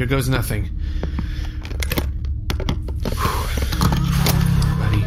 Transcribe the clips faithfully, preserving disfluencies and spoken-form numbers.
goes nothing. Buddy.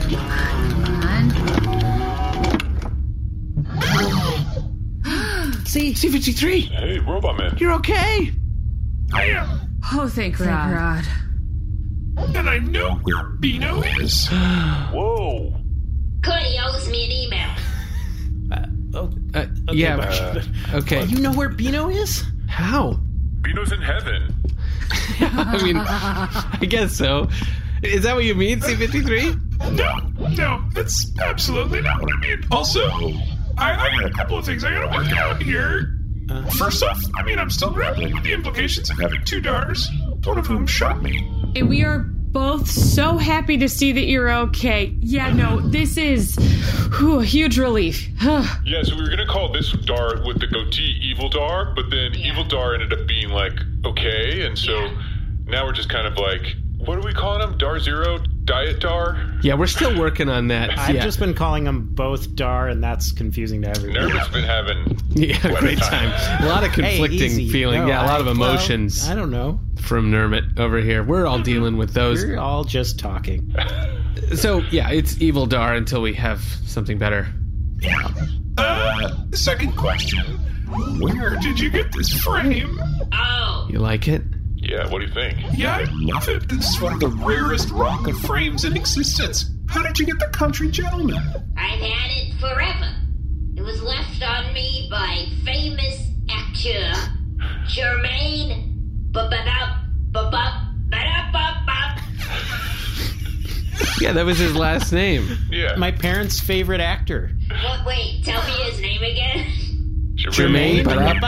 See, C fifty-three. Hey, Robot Man. You're okay. I am. Oh, thank God. Thank God. And I know where Beano is. Whoa. Cody owes me an email. Uh, oh, uh, okay, yeah. Uh, okay. Well, you know where Beano is? How? Beano's in heaven. I mean, I guess so. Is that what you mean, C fifty-three? No, no, that's absolutely not what I mean. Also, I, I got a couple of things I gotta work out here. Uh, First off, I mean, I'm still grappling with the implications of having two daughters, one of whom shot me. And we are both so happy to see that you're okay. Yeah, no, this is whew, a huge relief. Yeah, so we were gonna call this Dar with the goatee Evil Dar, but then yeah. Evil Dar ended up being like, okay, and so yeah. now we're just kind of like, what are we calling him? Dar Zero? Diet Dar? Yeah, we're still working on that. I've yeah. just been calling them both Dar, and that's confusing to everyone. Nervous been having yeah, great time. time. A lot of conflicting hey, feeling. No, yeah, a lot I, of emotions. Well, I don't know. From Nermit over here. We're all dealing with those. We're all just talking. So, yeah, it's Evil Dar until we have something better. Yeah. Uh, second question. Where did you get this frame? Oh. You like it? Yeah, what do you think? Yeah, I love it. This is one of the rarest Ronka frames in existence. How did you get the Country Gentleman? I've had it forever. It was left on me by famous actor Jermaine Ba-ba-da, ba-ba, ba-da-ba-ba. Yeah, that was his last name. Yeah. My parents' favorite actor. What, wait, tell me his name again. Jermaine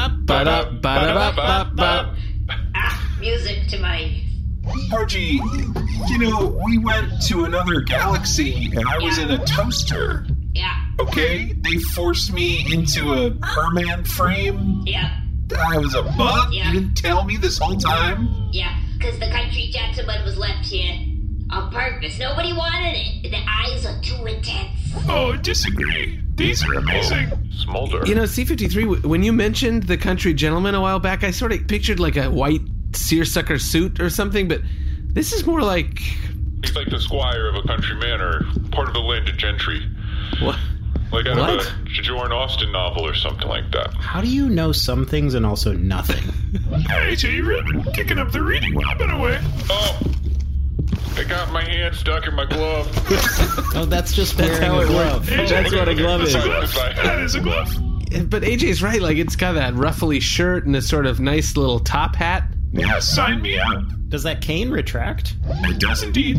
Ba-da-ba-ba-ba-ba-ba. Ah, music to my... Archie, you know, we went to another galaxy and I was yeah. in a toaster. Yeah. Okay? They forced me into a Herman frame. Yeah. I was a bug? Yeah. You didn't tell me this whole time? Yeah, because the Country Gentleman was left here on purpose. Nobody wanted it. The eyes are too intense. Oh, disagree. These are amazing. Smolder. You know, C fifty-three, when you mentioned the Country Gentleman a while back, I sort of pictured like a white seersucker suit or something, but this is more like... He's like the squire of a country manor, part of the landed gentry. What? Like out What? of a Jordan Austin novel or something like that. How do you know some things and also nothing? Hey, Jay, you've really been kicking up the reading while I've been away. Oh! I got my hand stuck in my glove. Oh, that's just That's wearing how a it glove. works. That's what a glove That's is. a glove. That is a glove. But A J's right, like it's got that ruffly shirt and a sort of nice little top hat. Yeah, sign me up. Does that cane retract? It does indeed.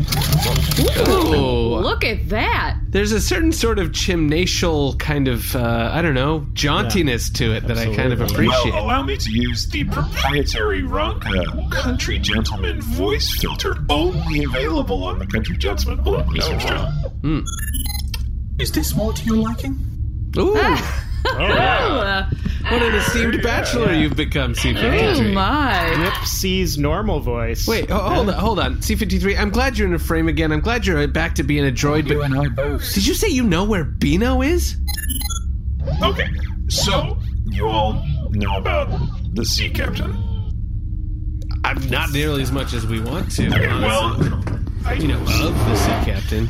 Ooh. Look at that. There's a certain sort of chimnatial kind of, uh, I don't know, jauntiness to it that I kind of Absolutely. appreciate. Well, allow me to use the proprietary Ronka Country Gentleman voice filter, only available on the Country Gentleman. Hold on, listen, Mm. Is this more to your liking? Ooh. Oh, yeah. What an esteemed bachelor you've become, C fifty-three. Oh, my. Nipsey's normal voice. Wait, oh, hold on, hold on. C fifty-three, I'm glad you're in a frame again. I'm glad you're back to being a droid, You but and I both. did you say you know where Beano is? Okay, so you all know about the sea captain? I'm not nearly as much as we want to. Okay, honestly. well, I, You know, of the sea captain.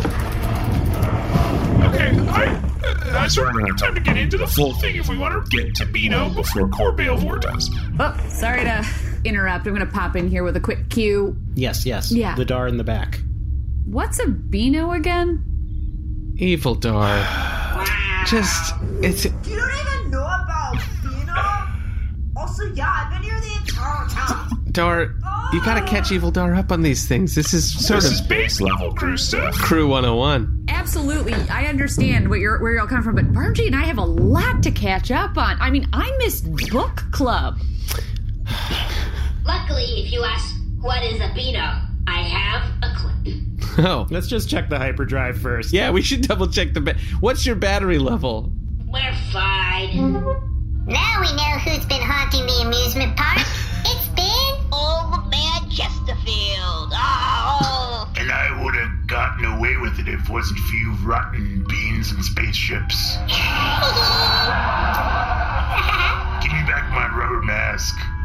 okay, I, I sort of don't have time to get into the full thing if we want to get to Beano before Core Balevor does. Oh, sorry to interrupt. I'm going to pop in here with a quick cue. Yes, yes. Yeah. The Dar in the back. What's a Beano again? Evil Dar. Just, it's... You don't even know about Beano? Also, yeah, I've been here the entire time. Dar, you gotta catch Evil Dar up on these things. This is sort This of is base level crew stuff. Crew one oh one. Absolutely. I understand what you're, where you're all coming from, but Barnji and I have a lot to catch up on. I mean, I missed book club. Luckily, if you ask what is a Beano, I have a clip. Oh. Let's just check the hyperdrive first. Yeah, we should double check the... Ba- What's your battery level? We're fine. Now we know who's been haunting the amusement park. It's been old man Chesterfield. Oh! And I would have gotten away with it if it wasn't for you rotten beans and spaceships. Give me back my rubber mask.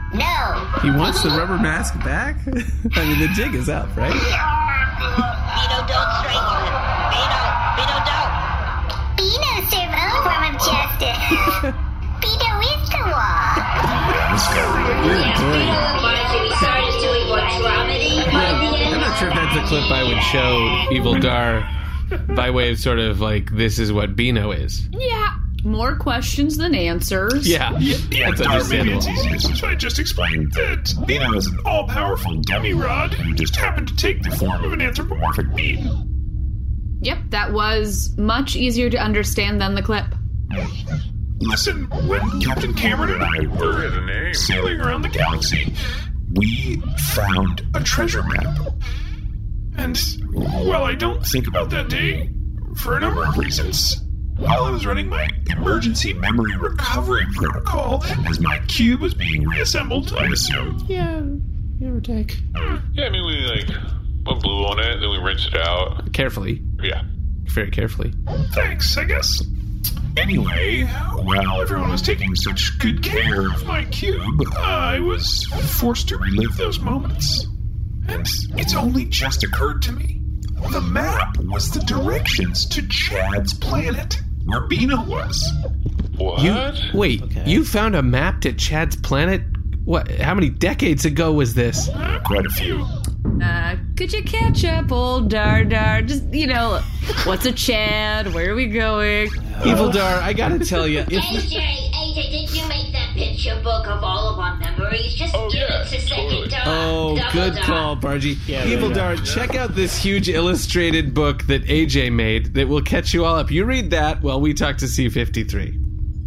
No. He wants the rubber mask back? I mean, the jig is up, right? Beano, don't strangle him. Beano, Beano, don't. Beano, serve all form of justice. Beano is the law. This guy really Yeah, Beano reminds me, we started doing what, dramedy by the end? I'm not sure if that's the clip I would show Evil Dar by way of sort of like, this is what Beano is. Yeah. More questions than answers. Yeah, Yeah, that's Dar, maybe understandable. it's easiest if I just explained that Beano is an all-powerful demigod who just happened to take the form of an anthropomorphic being. Yep, that was much easier to understand than the clip. Listen, when Captain Cameron and I Where is the were name? sailing around the galaxy, we found a treasure map. And, well, I don't think about that day for a number of reasons. While I was running my emergency memory recovery protocol, as my cube was being reassembled, I assume. Yeah, give or take. Yeah, I mean, we like went blue on it, then we rinsed it out. Carefully. Yeah. Very carefully. Thanks, I guess. Anyway, while everyone was taking such good care of my cube, I was forced to relive those moments. And it's only just occurred to me. The map was the directions to Chad's planet, where Beano was. What? You wait. Okay. You found a map to Chad's planet? What? How many decades ago was this? Uh, quite a few. Uh, could you catch up, old Dar Dar? Just, you know, what's a Chad? Where are we going? Evil Dar, I gotta tell you, if A J, A J, did you make that picture book of all of our memories? Just Oh, give yeah, it to second totally. Dar. Oh, Double good Dar. call, Bargy. Yeah, Evil yeah, Dar, check out this huge illustrated book that A J made that will catch you all up. You read that while we talk to C fifty-three.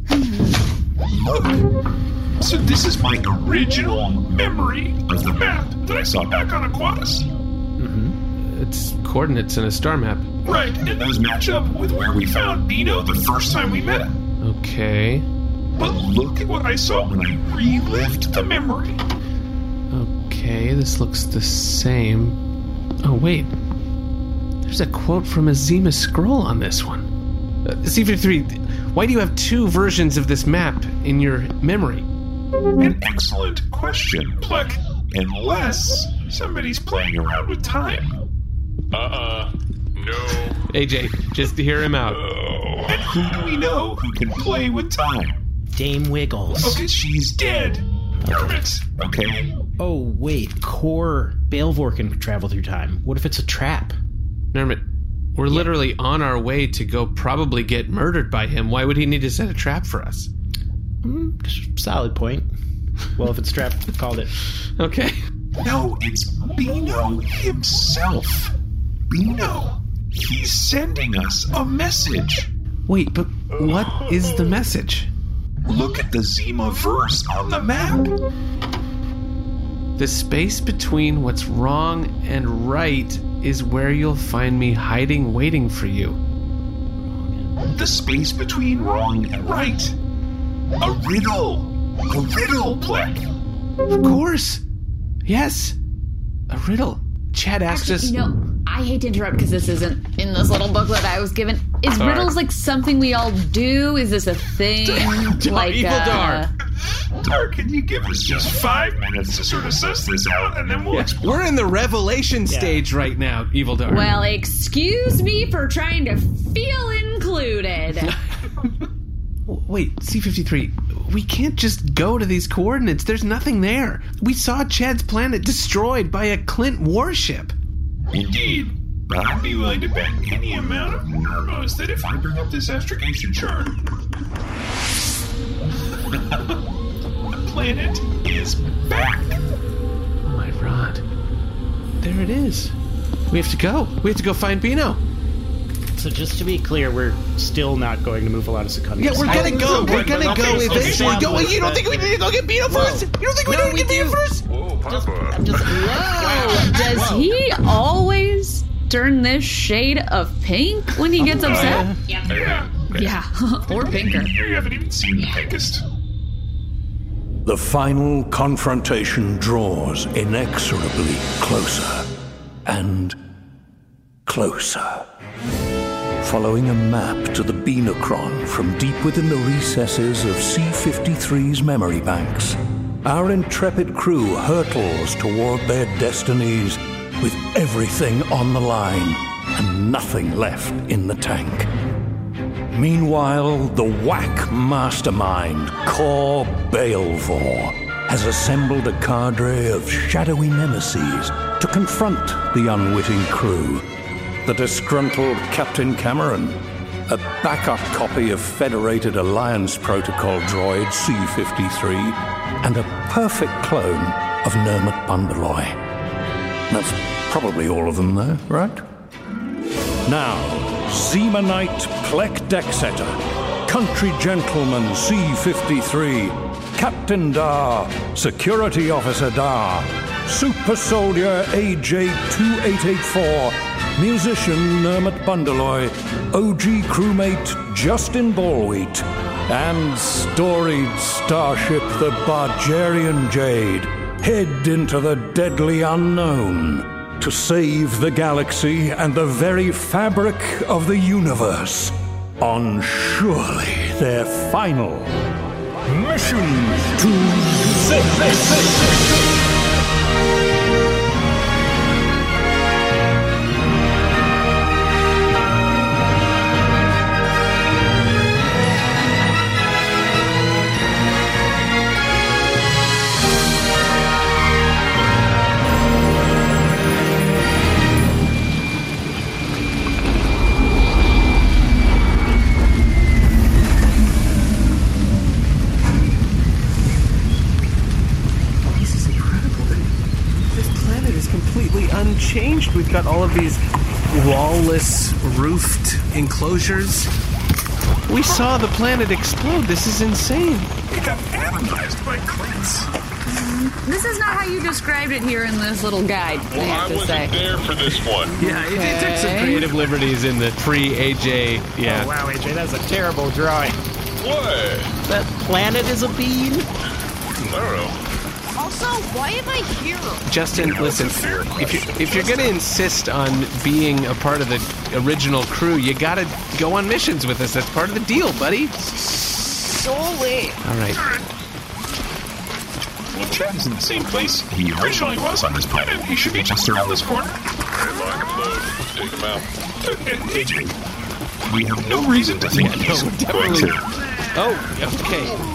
Look. So this is my original memory of the map that I saw back on Aquatis. It's coordinates in a star map. Right, and those match up with where we found Beano the first time we met him. Okay. But look at what I saw when I relived the memory. Okay, this looks the same. Oh, wait. There's a quote from a Zima scroll on this one. Uh, C fifty-three, why do you have two versions of this map in your memory? An excellent question, Pluck. Unless somebody's playing around with time. Uh-uh. No. A J, just to hear him out. Oh. And who do we know who can play with time? Dame Wiggles. Okay, she's dead. Hermit, okay? Oh, wait. Core Balevor can travel through time. What if it's a trap? Nermit, we're literally on our way to go probably get murdered by him. Why would he need to set a trap for us? Mm, solid point. Well, if it's trapped, called it. Okay. No, it's Beano himself. Beano. He's sending us a message. Wait, but what is the message? Look at the Zima verse on the map. The space between what's wrong and right is where you'll find me hiding, waiting for you. The space between wrong and right. A riddle. A riddle, Pleck. Of course. Yes. A riddle. Chad asked Actually, us... you know, I hate to interrupt because this isn't in this little booklet I was given. Is Sorry. riddles like something we all do? Is this a thing? like Evil uh, Dar. Dar, can you give us just five minutes to sort of suss this out, and then we'll Yeah, explore. we're in the revelation stage right now, Evil Dar. Well, excuse me for trying to feel included. Wait, C fifty-three, we can't just go to these coordinates. There's nothing there. We saw Chad's planet destroyed by a Clint warship. Indeed. But I'd be willing to bet any amount of nermos that if I bring up this astrogation chart, the planet is back. Oh my rod. There it is. We have to go. We have to go find Beano. So just to be clear, we're still not going to move a lot of Secundus. Yeah, we're gonna go. We're gonna go okay, eventually. okay, Go. okay. You don't think we need to go get Beano first? You don't think we need to get Beano first? Whoa, Papa. I'm just, Whoa, does he always turn this shade of pink when he gets upset? Yeah. Yeah, or pinker. You haven't even seen the pinkest. The final confrontation draws inexorably closer and closer. Following a map to the Beanocron from deep within the recesses of C fifty-three's memory banks, our intrepid crew hurtles toward their destinies with everything on the line and nothing left in the tank. Meanwhile, the whack mastermind, Kor Baelvor, has assembled a cadre of shadowy nemeses to confront the unwitting crew. The disgruntled Captain Cameron, a backup copy of Federated Alliance Protocol droid C fifty-three, and a perfect clone of Nermit Bundeloy. That's probably all of them, though, right? Now, Zima Knight Plek Decksetter, Country Gentleman C fifty-three, Captain Dar, Security Officer Dar, Super Soldier A J twenty-eight eighty-four, Musician Nermit Bundeloy, O G crewmate Justin Ballwheat, and storied starship the Bargerian Jade head into the deadly unknown to save the galaxy and the very fabric of the universe on surely their final mission to six. Changed. We've got all of these wall-less, roofed enclosures. We saw the planet explode. This is insane. It got analyzed by Clint's. This is not how you described it here in this little guide. Well, I have I to wasn't say. there for this one. Yeah, it, it took some creative liberties in the pre-A J. Yeah. Oh, wow, A J, that's a terrible drawing. What? That planet is a bean? I don't know. Also, why am I here? Justin, listen, if you're, if you're going to insist on being a part of the original crew, you got to go on missions with us. That's part of the deal, buddy. So late. All right. Well, Chad is in the same place he originally was on this planet. He should be just around this corner. Lock and load. Take him out. And A J, we have no reason to think he's going to. Oh, okay.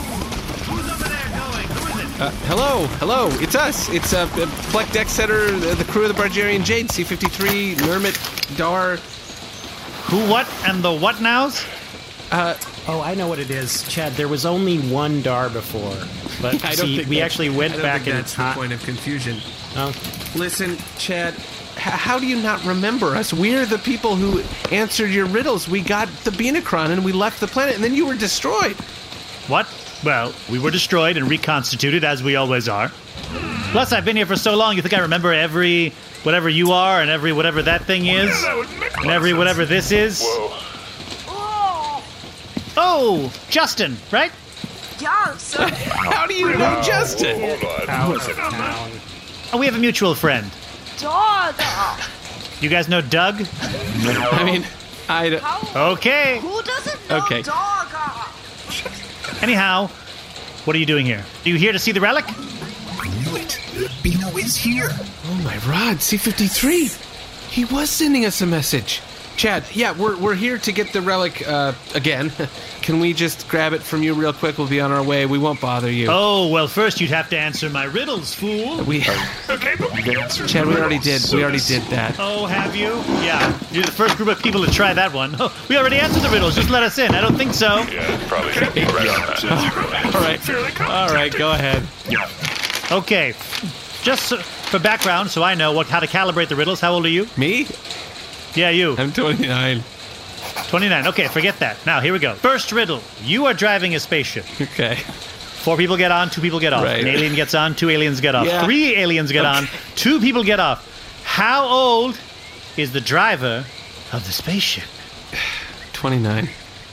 Uh, hello, hello, it's us. It's uh, Plek Decksetter, the, the crew of the Bargerian Jade, C fifty-three, Nermit, Dar. Who, what, and the what nows? Uh, oh, I know what it is, Chad. There was only one Dar before, but I don't see, think we that- actually went I don't back think in that's time. the point of confusion. Oh. Listen, Chad, h- how do you not remember us? We're the people who answered your riddles. We got the Beanacron and we left the planet, and then you were destroyed. What? Well, we were destroyed and reconstituted, as we always are. Plus, I've been here for so long, you think I remember every whatever you are and every whatever that thing is? And every whatever this is? Whoa. Oh, Justin, right? Yeah, so... How do you know Justin? Hold on. Oh, we have a mutual friend. Dog. You guys know Doug? I mean, I don't... Okay. Who doesn't know Okay. dog? Anyhow, what are you doing here? Are you here to see the relic? I knew it. Bino is here. Oh my rod, C fifty-three. He was sending us a message. Chad, yeah, we're we're here to get the relic uh, again. Can we just grab it from you real quick? We'll be on our way. We won't bother you. Oh, well, first you'd have to answer my riddles, fool. We, Okay, but we can answer Chad, the we already riddles, did. so We already this- did that. Oh, have you? Yeah. You're the first group of people to try that one. Oh, we already answered the riddles. Just let us in. I don't think so. Yeah, probably should be right on that. All right, all right, go ahead. Yeah. Okay. Just so, for background, so I know what how to calibrate the riddles. How old are you? Me? Yeah, you. I'm twenty-nine. twenty-nine. Okay, forget that. Now, here we go. First riddle. You are driving a spaceship. Okay. Four people get on, two people get off. Right. An alien gets on, two aliens get off. Yeah. Three aliens get on, two people get off. How old is the driver of the spaceship? twenty-nine.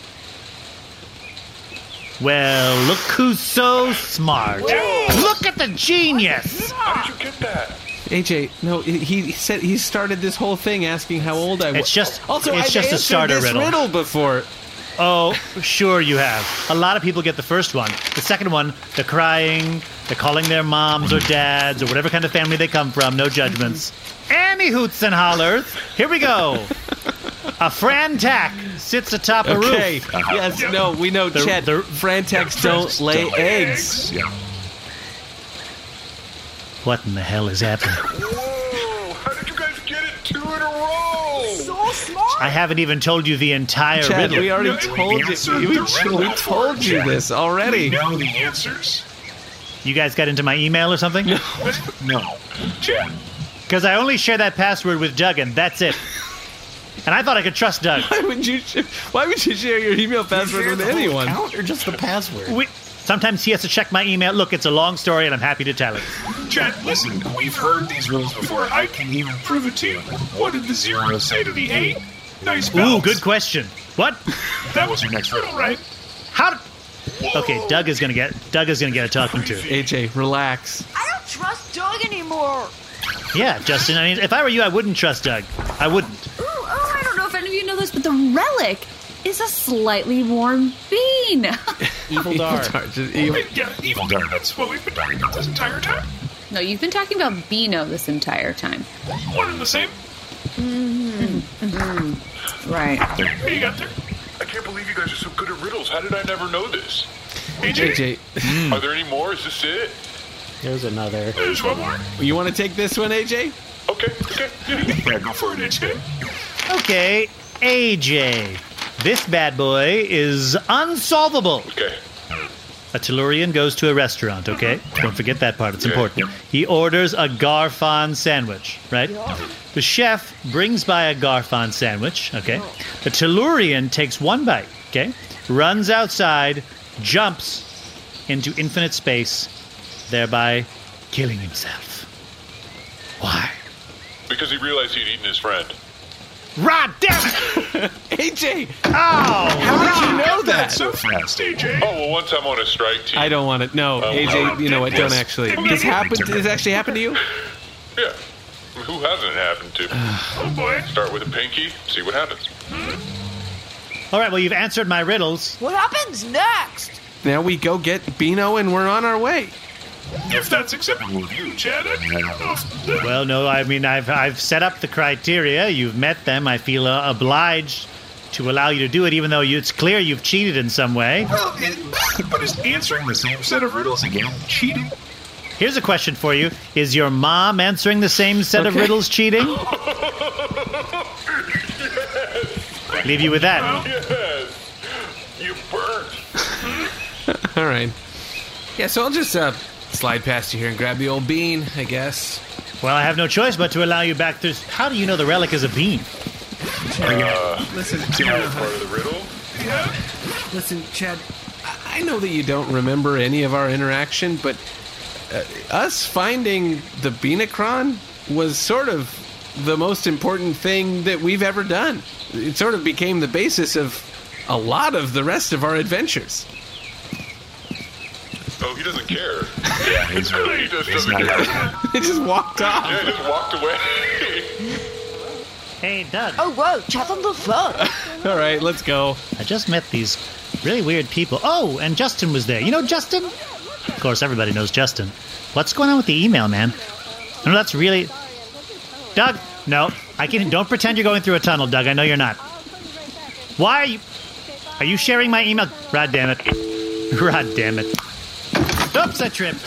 Well, look who's so smart. Look at the genius. How did you get that? A J, no, he he said he started this whole thing asking how old I was. It's just- also it's I've just a answered starter this riddle. riddle before. Oh, sure you have. A lot of people get the first one. The second one, the crying, They're calling their moms or dads or whatever kind of family they come from. No judgments. Any hoots and hollers. Here we go. A Frantac sits atop a Okay. roof. Yes, no, we know, The- Chad. the- Frantacs don't lay eggs. Yeah. What in the hell is happening? Whoa! How did you guys get it two in a row? So smart. I haven't even told you the entire Chad, riddle. we already No, told we you. answered We, the riddle we before, told you Chad. this already. We know the answers. You guys got into my email or something? No. Chad. Because I only share that password with Doug, and that's it. And I thought I could trust Doug. Why would you? sh- Why would you share your email password with anyone? Account or just the password? We, sometimes he has to check my email. Look, it's a long story, and I'm happy to tell it. Chad, listen, we've heard these riddles before. I can even prove it to you. What did the zero say to the eight? Nice Ooh, balance. good question. What? That was your next riddle, right? How? Did, okay, Doug is gonna get. Doug is gonna get a talking to. A J, relax. I don't trust Doug anymore. Yeah, Justin. I mean, if I were you, I wouldn't trust Doug. I wouldn't. Ooh, oh, I don't know if any of you know this, but the relic is a slightly warm bean. Evil Dar. Just evil- Wait, yeah, evil dart. That's what we've been talking about this entire time. No, you've been talking about Beano this entire time. One and the same. Right. There, you got there. I can't believe you guys are so good at riddles. How did I never know this? A J, A J, Are there any more? Is this it? There's another. there's one more. you want to take this one, A J? Okay, okay. Yeah. Yeah, go for it, A J. Okay, A J. This bad boy is unsolvable. Okay. A Tellurian goes to a restaurant, okay? Don't forget that part, it's Okay. important. He orders a Garfon sandwich, right? The chef brings by a Garfon sandwich, okay? The Tellurian takes one bite, okay? Runs outside, jumps into infinite space, thereby killing himself. Why? Because he realized he'd eaten his friend. Rod damn it! A J, Oh! how did you know that? So fast, A J. Oh, well, once I'm on a strike team. I don't want it. No, A J, you know what? Don't actually. This happened. This actually happened to you? Yeah. Who hasn't it happened to? Oh, boy. Start with a pinky, see what happens. All right, well, you've answered my riddles. What happens next? Now we go get Beano and we're on our way. If that's acceptable with you, Chad, I mean, I don't know if... Well, no, I mean, I've I've set up the criteria. You've met them. I feel uh, obliged to allow you to do it, even though you, it's clear you've cheated in some way. Well, it, but is answering the same set of riddles again cheating? Here's a question for you. Is your mom answering the same set of Okay. riddles cheating? Leave you with that. Yes. You burnt. All right. Yeah, so I'll just uh, slide past you here and grab the old bean, I guess. Well, I have no choice but to allow you back through. How do you know the relic is a bean? Listen, See that was part of the riddle? listen, Chad. I- I know that you don't remember any of our interaction, but uh, us finding the Beanacron was sort of the most important thing that we've ever done. It sort of became the basis of a lot of the rest of our adventures. Oh, he doesn't care. Yeah, he's really. He just He's doesn't not. care. It just walked off. Yeah, he just walked away. Hey, Doug. Oh, whoa, chat on the phone. All right, let's go. I just met these really weird people. Oh, and Justin was there. You know Justin? Of course, everybody knows Justin. What's going on with the email, man? No, that's really... Doug, no. I can. Don't pretend you're going through a tunnel, Doug. I know you're not. Why are you... Are you sharing my email? Rod damn it. Rod damn it. Oops, I tripped.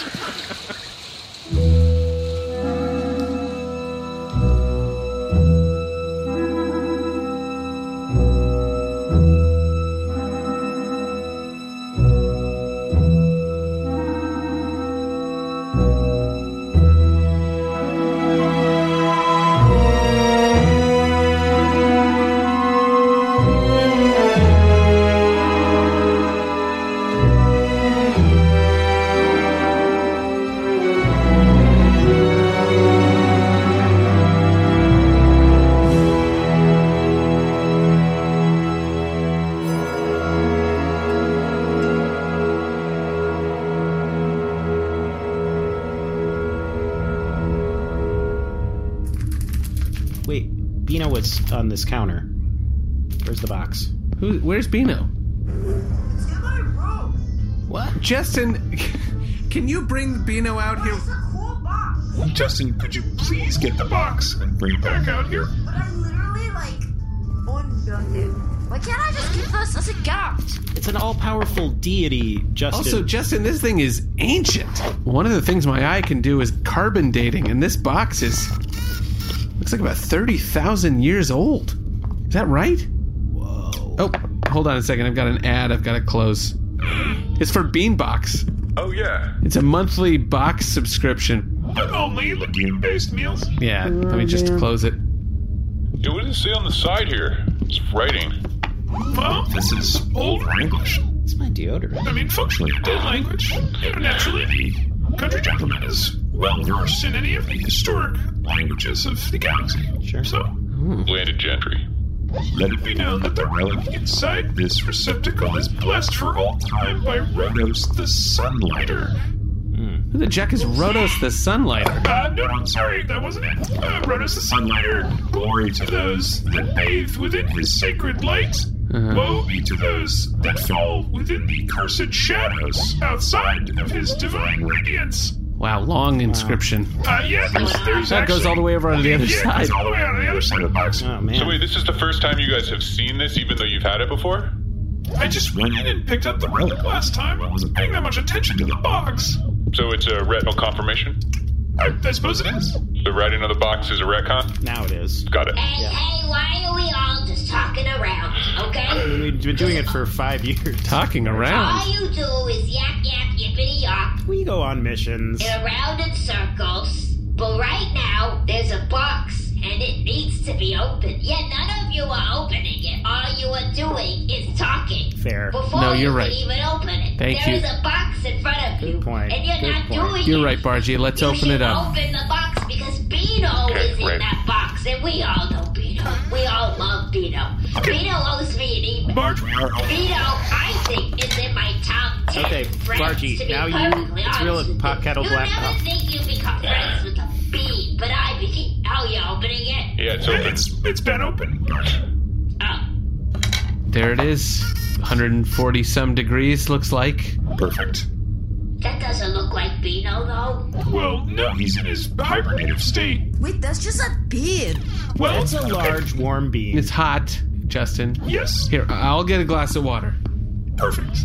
Wait, Beano was on this counter. Where's the box? Who? Where's Beano? It's in my room. What? Justin, can you bring Beano out here? It's a cool box. Justin, could you please get the box and bring it back out here? But I literally, like, undone it. Why can't I just keep this as a gift? It's an all-powerful deity, Justin. Also, Justin, this thing is ancient. One of the things my eye can do is carbon dating, and this box is... looks like about thirty thousand years old. Is that right? Whoa. Oh, hold on a second. I've got an ad I've got to close. It's for Beanbox. Oh, yeah. It's a monthly box subscription. But only the game-based meals. Yeah, let me just close it. Yeah, what does it say on the side here? It's writing. Well, this is old English. It's my deodorant. I mean, functionally a dead language. You know, naturally, the country gentleman is well-versed in any of the historic languages of the galaxy. Sure. So, Landed gentry. let it be known that the relic inside this receptacle is blessed for all time by Rhodos the Sunlighter. Who the jack is Rhodos the Sunlighter? Uh, no, I'm sorry, that wasn't it. Uh, Rhodos the Sunlighter, glory to those that bathe within his sacred light. Uh-huh. Woe be to those that fall within the cursed shadows outside of his divine radiance. Wow, long inscription. Uh, yeah, there's, there's That goes actually- all the way over on the other yeah, side. it goes all the way on the other side of the box. Oh, man. So wait, this is the first time you guys have seen this, even though you've had it before? I just went in and picked up the relic last time. I wasn't paying that much attention to the box. So it's a retinal confirmation? I, I suppose it is. The writing of the box is a retcon? Now it is. Got it. Hey, hey, why are we all just talking around, okay? We've been doing it for five years. Talking All around. you do is yap, yap, yippity yop, We go on missions. and around in circles. But right now, there's a box, and it needs to be opened. Yet none of you are opening it. All you are doing is talking. Fair. Before No, you're you right. can even open it. Thank There you. is a box in front of Good you. point. And you're Good not point. doing You're it. right, Bargy. Let's You open should it up. open the box because Beano Okay, is in right. that box, and we all know Beano. We all love Beano. Beano owes me an email. Marge, we are Beano, I think, is in my top ten Okay, friends, Bargy, to be now you- perfectly it's honest real with you. pot kettle you black. never Oh. think you become friends with a bean, but I became. Oh, you're opening it? Yeah, it's open. It's, it's been open. Oh. There it is. one hundred forty some degrees, looks like. Perfect. That doesn't look like Beano, though. Well, no, he's in his hibernative state. Wait, that's just a beard. Well, It's a large, warm bean. It's hot, Justin. yes, Here, I'll get a glass of water. perfect.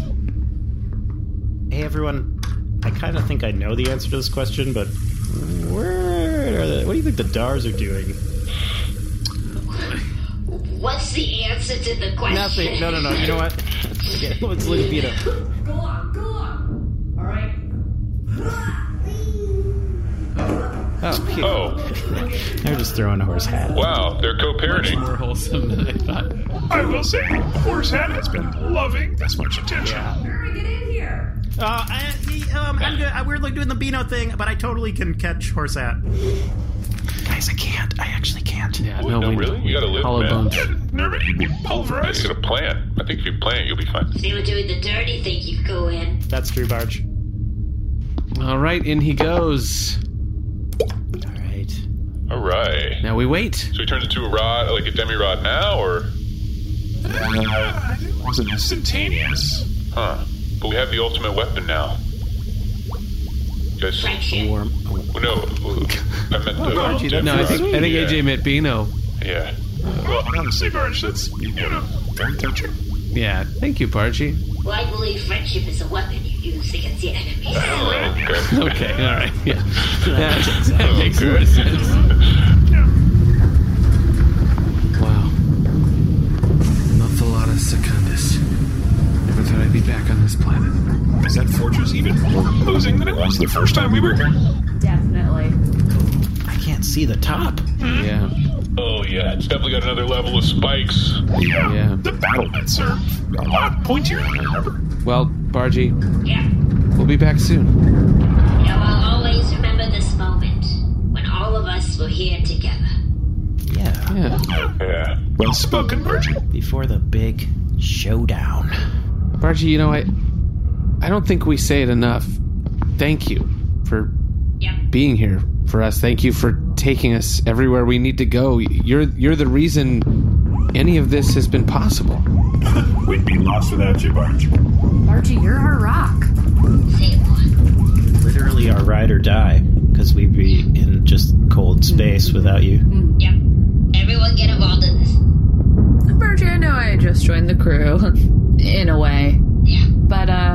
Hey, everyone. I kind of think I know the answer to this question, but where are the, what do you think the Dars are doing? What's the answer to the question? Nothing. No, no, no. You know what? Okay, let's look at Beano. Go on, go on. All right. Oh, here. Oh, They're just throwing a horse hat. wow, they're Much co-parenting. more wholesome than I thought. I will say, Horse Hat has been loving this much attention. Hurry, get in here. Uh, I, um, I'm, good. I'm weirdly doing the Beano thing, but I totally can catch horse hat. Guys, I can't. I actually can't. Yeah, Well, no, we really? You gotta live, hollow man. bones. Nerman, you'd be You pulverized. gotta plan. I think if you plan, you'll be fine. They were doing the dirty thing, you go in. That's true, Barge. All right, in he goes. All right. All right. Now we wait. So he turns into a rod, like a demi-rod now, or? Uh, it wasn't instantaneous. Huh. But we have the ultimate weapon now. You guys... Friendship. Warm. Oh, no. I meant the... Archie, that's No, I think I think Yeah. A J meant Beano. Yeah. Well, honestly, Barge, that's, you know, very touching. Yeah, thank you, Bargy. Well, I believe friendship is a weapon you use against the enemy. Oh, okay. Okay, all right, yeah, that, that Oh, makes good. more sense. Yeah. Wow, Nothalata Secundus. Never thought I'd be back on this planet. Is that fortress even more imposing than it was the first time we were here? Definitely. I can't see the top. Yeah, Oh, yeah. It's definitely got another level of spikes. Yeah. Yeah. The battlements are a lot pointier than I remember. well, Bargy, Yeah. we'll be back soon. You know, I'll always remember this moment when all of us were here together. Yeah. Yeah, Yeah. Well spoken, Virgin. Before the big showdown. Bargy, you know, I, I don't think we say it enough. Thank you for Yep. being here for us. Thank you for taking us everywhere we need to go. You're you're the reason any of this has been possible. We'd be lost without you, Barge. Archie, you're our rock. Say it one. literally our ride or die, because we'd be in just cold space without you. Yep. Everyone get involved in this. Bertie, I know I just joined the crew, in a way. Yeah. But, uh...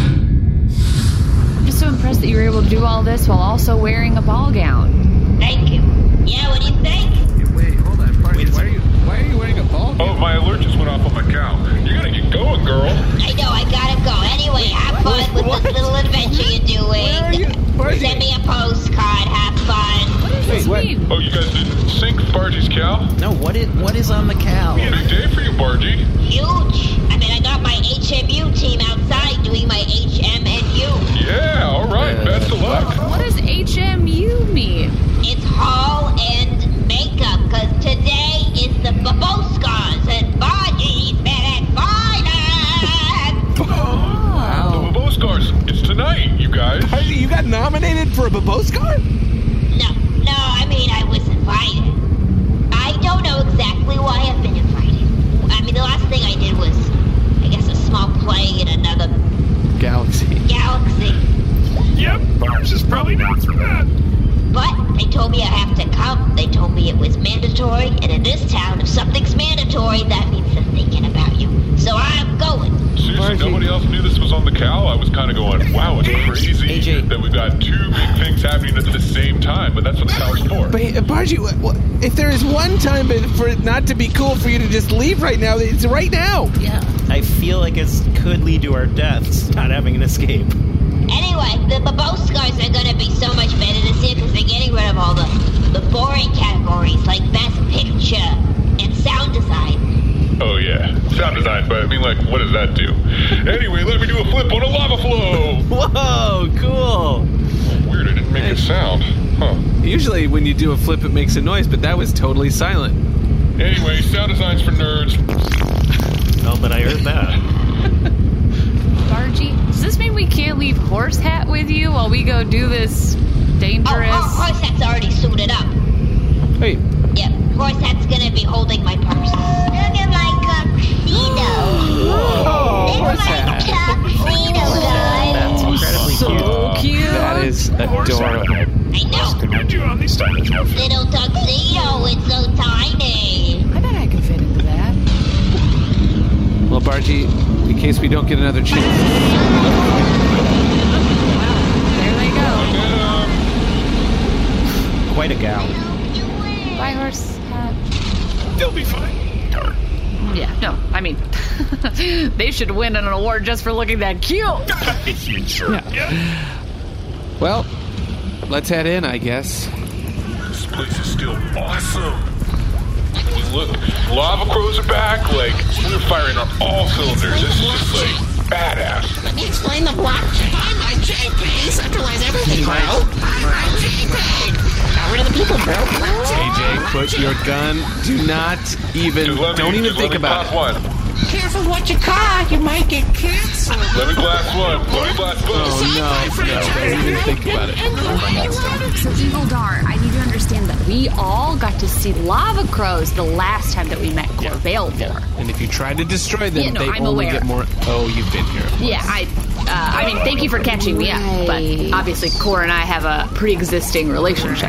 I'm just so impressed that you were able to do all this while also wearing a ball gown. Thank you. Yeah, what do you think? Wait, hold on, Barty. Why are you why are you wearing a ball gown? Oh, my alert just went off on my cow. You gotta get going, girl. I know, I gotta go. Anyway, have fun with what? this little adventure you're doing. Barty. Send me a postcard. Have fun. What does this what? mean? Oh, you guys didn't sink Bargie's cow? No, what is, what is on the cow? Big day for you, Bargie. Huge. I mean, I got my H M U team outside doing my H M N U. Yeah, all right. Uh, Best of luck. What does H M U mean? It's hall and makeup, because today is the Baboscars and Bargie's Minute Finest. The Baboscars. It's tonight, you guys. Hey, you got nominated for a Baboscar? No, no, I mean, I was invited. I don't know exactly why I've been invited. I mean, the last thing I did was, I guess, a small play in another Galaxy. galaxy. Yep, Barbs is probably not for that. But they told me I have to come. They told me it was mandatory, and in this town, if something's mandatory, that means they're thinking about you. So I'm going. Seriously, Bargie. nobody else knew this was on the cow? I was kind of going, wow, it's crazy A J. that we've got two big things happening at the same time, but that's what the cow's for. But uh, Bargy, what, what, if there is one time but for it not to be cool for you to just leave right now, it's right now. Yeah. I feel like it could lead to our deaths, not having an escape. Anyway, the Baboscars are gonna be so much better this year because they're getting rid of all the, the boring categories like Best Picture and Sound Design. Oh, yeah. Sound design, but I mean, like, what does that do? Anyway, let me do a flip on a lava flow. Whoa, cool. Weird, it didn't make a sound. Huh. Usually when you do a flip, it makes a noise, but that was totally silent. Anyway, sound design's for nerds. Oh, but I heard that. Bargy, does this mean we can't leave Horse Hat with you while we go do this dangerous... Oh, oh, Horse Hat's already suited up. Wait, Yep, Horse Hat's gonna be holding my purse. Look at my tuxedo. oh, It's Horse my Hat. tuxedo, guys. That's incredibly so cute. cute. That is adorable. I know. Command you on these titles. Little tuxedo, it's so tiny. I bet I can fit into that. Well, Bargy, in case we don't get another chance. There they go. Quite a gown. Bye, Horse Hat. They'll be fine. Darn. Yeah, no, I mean, they should win an award just for looking that cute. Sure. Yeah. Well, let's head in, I guess. This place is still awesome. I mean, look, lava crows are back. Like, we're firing on all cylinders. This is just, like, badass. Let me explain the blockchain. I'm J P. Centralize everything, bro. I'm, I'm J P. Got rid of the people, bro. A J, put your gun. Do not even, Just let me- don't even just let think me about class it. one. Careful what you call. You might get canceled. Let me glass one. Let me glass both. Oh, no, no, don't even think about it. So, Evil Dar, I need to understand that we all got to see lava crows the last time that we met Corvale for. And if you try to destroy them, Yeah, no, they I'm only aware. get more. Oh, you've been here. Yeah, I, uh, I mean, thank you for catching me up, but obviously Cor and I have a pre-existing relationship.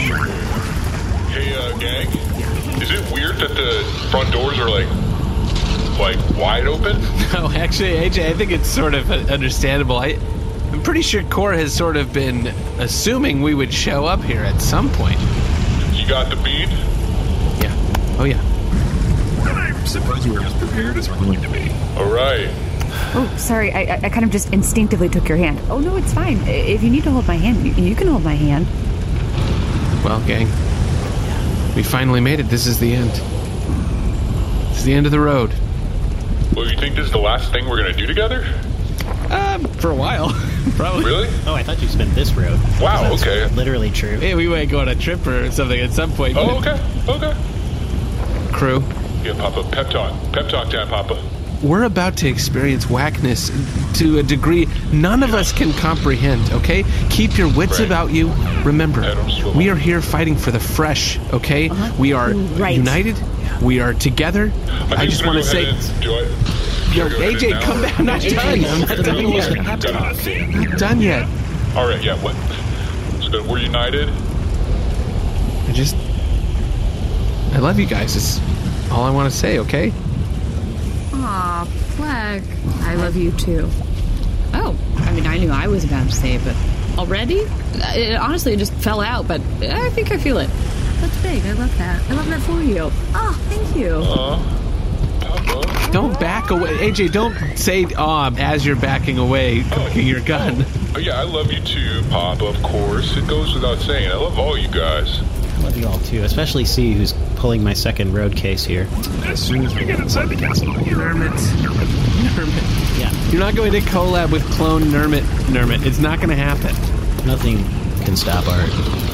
Hey, uh, gang. Is it weird that the front doors are, like, like, wide open? No, actually, A J, I think it's sort of understandable. I, I'm pretty sure Cor has sort of been assuming we would show up here at some point. You got the bean? Yeah. Oh, yeah. I'm surprised you were as prepared as we're going to be. All right. Oh, sorry, I, I kind of just instinctively took your hand. Oh, no, it's fine. If you need to hold my hand, you, you can hold my hand. Well, gang, we finally made it. This is the end. This is the end of the road. Well, you think this is the last thing we're going to do together? Um, for a while. Probably. Really? Oh, I thought you spent this road. Wow, That's okay. literally true. Hey, we might go on a trip or something at some point. Oh, okay. Okay. Crew, Yeah, Papa. Pep talk. Pep talk time, Papa. we're about to experience whackness to a degree none of us can comprehend, okay? Keep your wits Right. about you. Remember, Head on swivel. we are here fighting for the fresh, okay? We are Right. united. We are together. I, think just I'm want to gonna say, go ahead and- do I- yo, should I go A J, ahead come now? back. I'm not done. I'm not done yet. Done. Not done yet. All right, yeah, what? It's good. We're united. I just... I love you guys. It's all I want to say, okay? Aw, Fleck. I love you too. Oh, I mean, I knew I was about to say it, but already? It, honestly, it just fell out, but I think I feel it. That's big. I love that. I love that for you. Oh, thank you. Uh, Don't back away. A J, don't say "ah" as you're backing away, cocking your gun. Oh, yeah, I love you too, Papa, of course. It goes without saying. I love all you guys. I love you all too, especially C, who's pulling my second road case here. As soon as we get inside the castle, Nermit. Nermit. Yeah. You're not going to collab with clone Nermit. Nermit. It's not going to happen. Nothing can stop Art.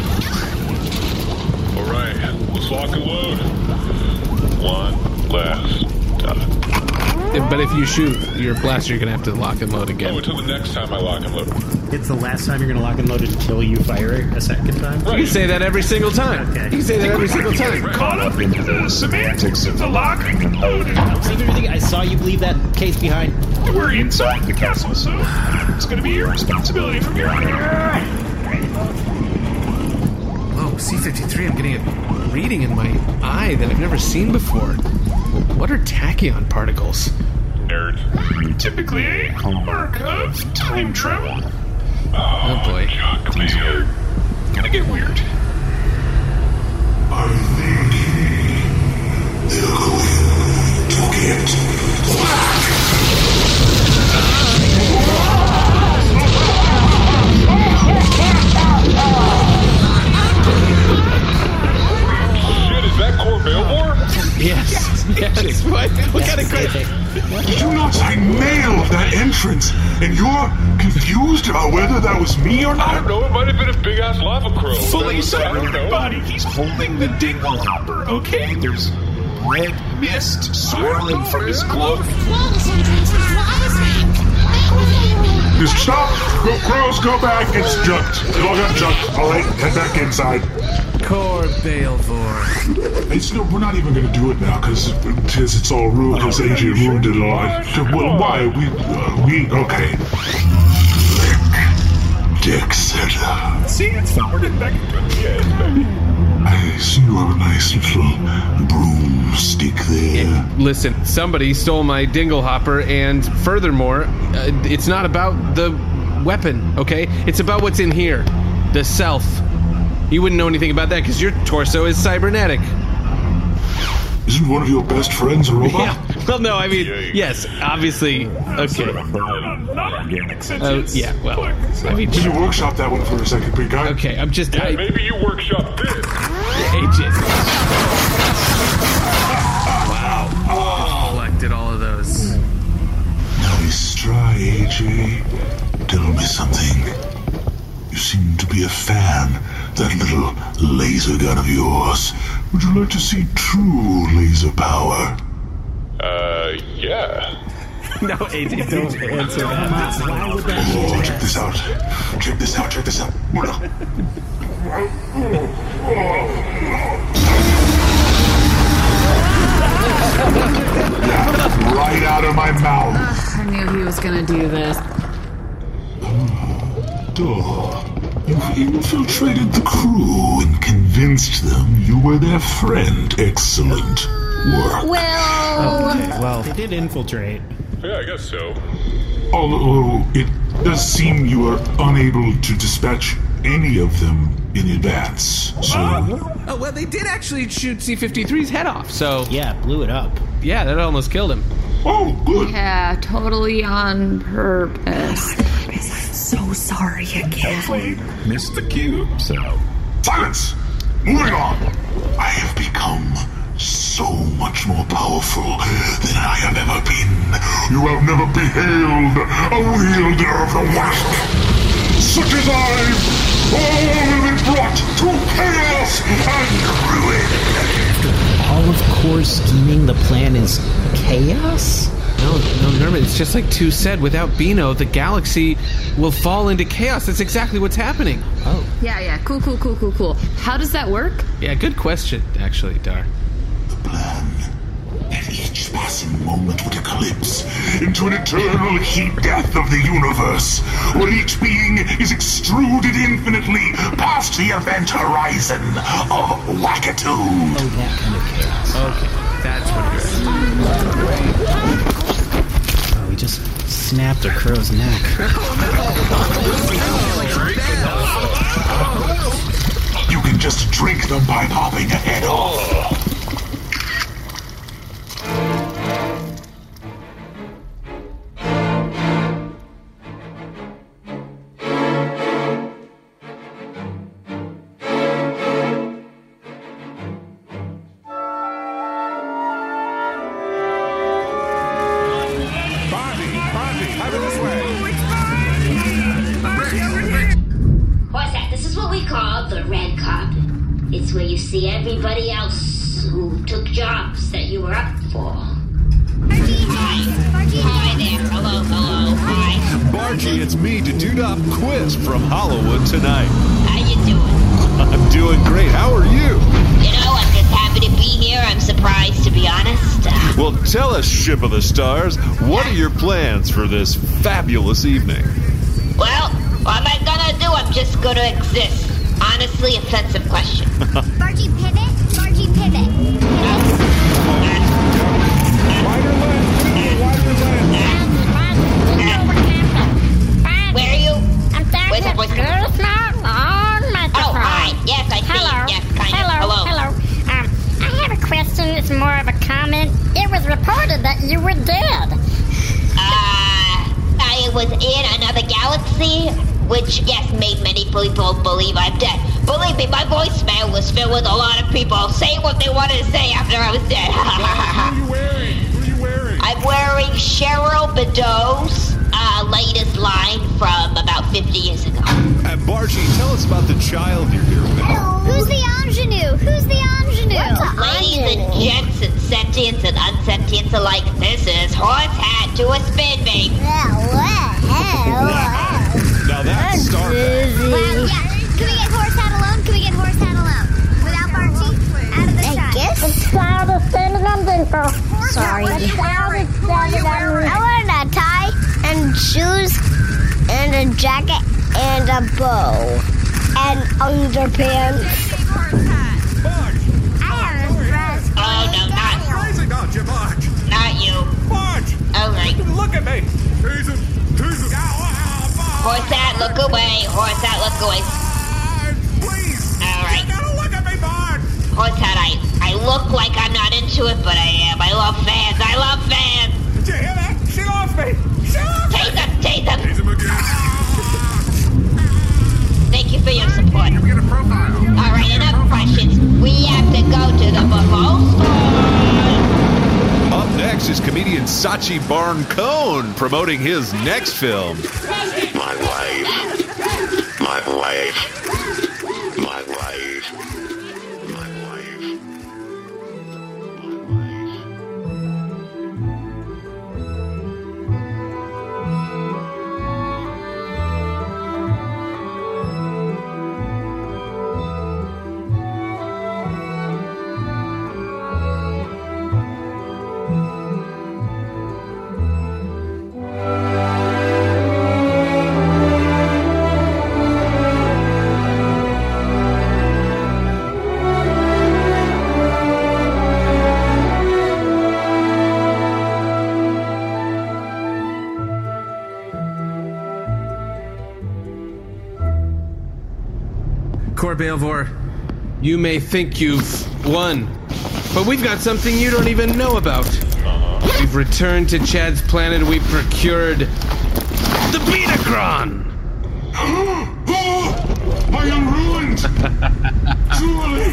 All right, let's lock and load. One last time. But if you shoot your blaster, you're going to have to lock and load again. Oh, until the next time I lock and load. It's the last time you're going to lock and load until you fire it a second time? Right. You can say that every single time. Okay. You can say that every single time. Caught up into the semantics of the locking and loading. I saw you leave that case behind. We're inside the castle, so it's going to be your responsibility from here on out. Whoa, C fifty-three, I'm getting a reading in my eye that I've never seen before. What are tachyon particles? Nerd. Typically a hallmark of time travel. Oh, boy. God, things are gonna get weird. I'm thinking they're going to get Shit, is that Core Balevor? Yes. Yes. What? What kind of crazy? Did you not? I nailed that entrance, and you're confused about whether that was me or not? I don't know. It might have been a big ass lava crow. Fully I cyber don't know. body. He's holding the dingle hopper. Okay, there's red mist swirling from his cloak. Just stop! Go, crows, go back! It's junked. It all got junked. Alright, head back inside. Core Balevor. It's no, we're not even gonna do it now, because it's all ruined, because A J ruined it all. Well, why? We, uh, we, okay. Dexter. See, it's forwarded back into it. Yeah, I see you have a nice little broomstick there. Listen, somebody stole my dingle hopper, and furthermore, uh, it's not about the weapon, okay? It's about what's in here. The self. You wouldn't know anything about that because your torso is cybernetic. Isn't one of your best friends a robot? Yeah. Well, no, I mean, yes, obviously. Okay. Uh, yeah, well, I mean, Did you workshop that one for a second, big guy? Okay, I'm just. Yeah, I, maybe you workshop this. Agent. Wow. Collected all of those. Nice try, A J. Tell me something. You seem to be a fan. That little laser gun of yours. Would you like to see true laser power? Uh, yeah. No, A J, don't answer that. Why would that be? Oh, check this out. Check this out, check this out. Yeah, right out of my mouth. Ugh, I knew he was gonna do this. Oh, you've infiltrated the crew and convinced them you were their friend. Excellent work. Well, Okay, well, they did infiltrate. Yeah, I guess so. Although it does seem you were unable to dispatch any of them in advance. So, Oh, well, they did actually shoot C fifty-three's head off, so. Yeah, blew it up. Yeah, that almost killed him. oh, good. yeah, totally on purpose. So sorry again. Missed the cube, so. Silence! Moving on! I have become so much more powerful than I have ever been. You have never beheld a wielder of the West. Such as I, all will be brought to chaos and ruin. All of Core's scheming, the plan is chaos? No, no, Nermit, it's just like two said. Without Beano, the galaxy will fall into chaos. That's exactly what's happening. Oh. Yeah, yeah, cool, cool, cool, cool, cool. How does that work? Yeah, good question, actually, Dar. The plan at each possible passing moment would eclipse into an eternal heat death of the universe, where each being is extruded infinitely past the event horizon of Wackatoo. Oh, that kind of chaos. Okay, that's what it is. Oh, we just snapped a crow's neck. You can just drink them by popping a head off. It's where you see everybody else who took jobs that you were up for. Hi. Hi there. Hello, hello. Hi. Bargy, it's me, Dudop Quiz from Hollywood tonight. How you doing? I'm doing great. How are you? You know, I'm just happy to be here. I'm surprised, to be honest. Uh, Well, tell us, Ship of the Stars, what are your plans for this fabulous evening? well, what am I gonna do? I'm just gonna exist. Honestly, offensive question. Bargy pivot, Bargy pivot. Where are you? I'm back. Where's that voice coming from? Oh, hi. Yes, I see. Hello. Yes, kind Hello. of. Hello. Um, I have a question. It's more of a comment. It was reported that you were dead. Uh, I was in another galaxy, which, yes, made many people believe I'm dead. Believe me, my voicemail was filled with a lot of people saying what they wanted to say after I was dead. What are you wearing? What are you wearing? I'm wearing Cheryl Bedeau's uh, latest line from about fifty years ago. And Bargy, tell us about the child you're here with. Who's the ingenue? Who's the ingenue? Ladies and gents and sentients and unsentients alike, this is Horse Hat to a Spin Baby. Now that's Star Trek. Well, yeah. Can we get Horse Hat alone? Can we get Horse Hat alone? Without Bargy? Out of the shot. I guess. Sorry. I want a tie and shoes and a jacket and a bow and underpants. I have a dress. Oh, no, not, Crazy about you, Marge. not you. Marge, All right. look at me. He's a, he's a... Horse Hat, look away. Horse Hat, look away. Please. All right. You gotta look at me, Marge. Horse Hat, I, I look like I'm not into it, but I am. I love fans. I love fans. Did you hear that? She lost me. She lost me. Take them, take them. He's him again. Thank you for your support. You get a profile. All right, enough questions. We have to go to the buffalo store. Up next is comedian Sachi Baron Cohen promoting his next film. My wife. My wife. My wife. My wife. Cor Baelvor, you may think you've won, but we've got something you don't even know about. Uh-huh. We've returned to Chad's planet. We procured the Betacron. I am ruined! Truly!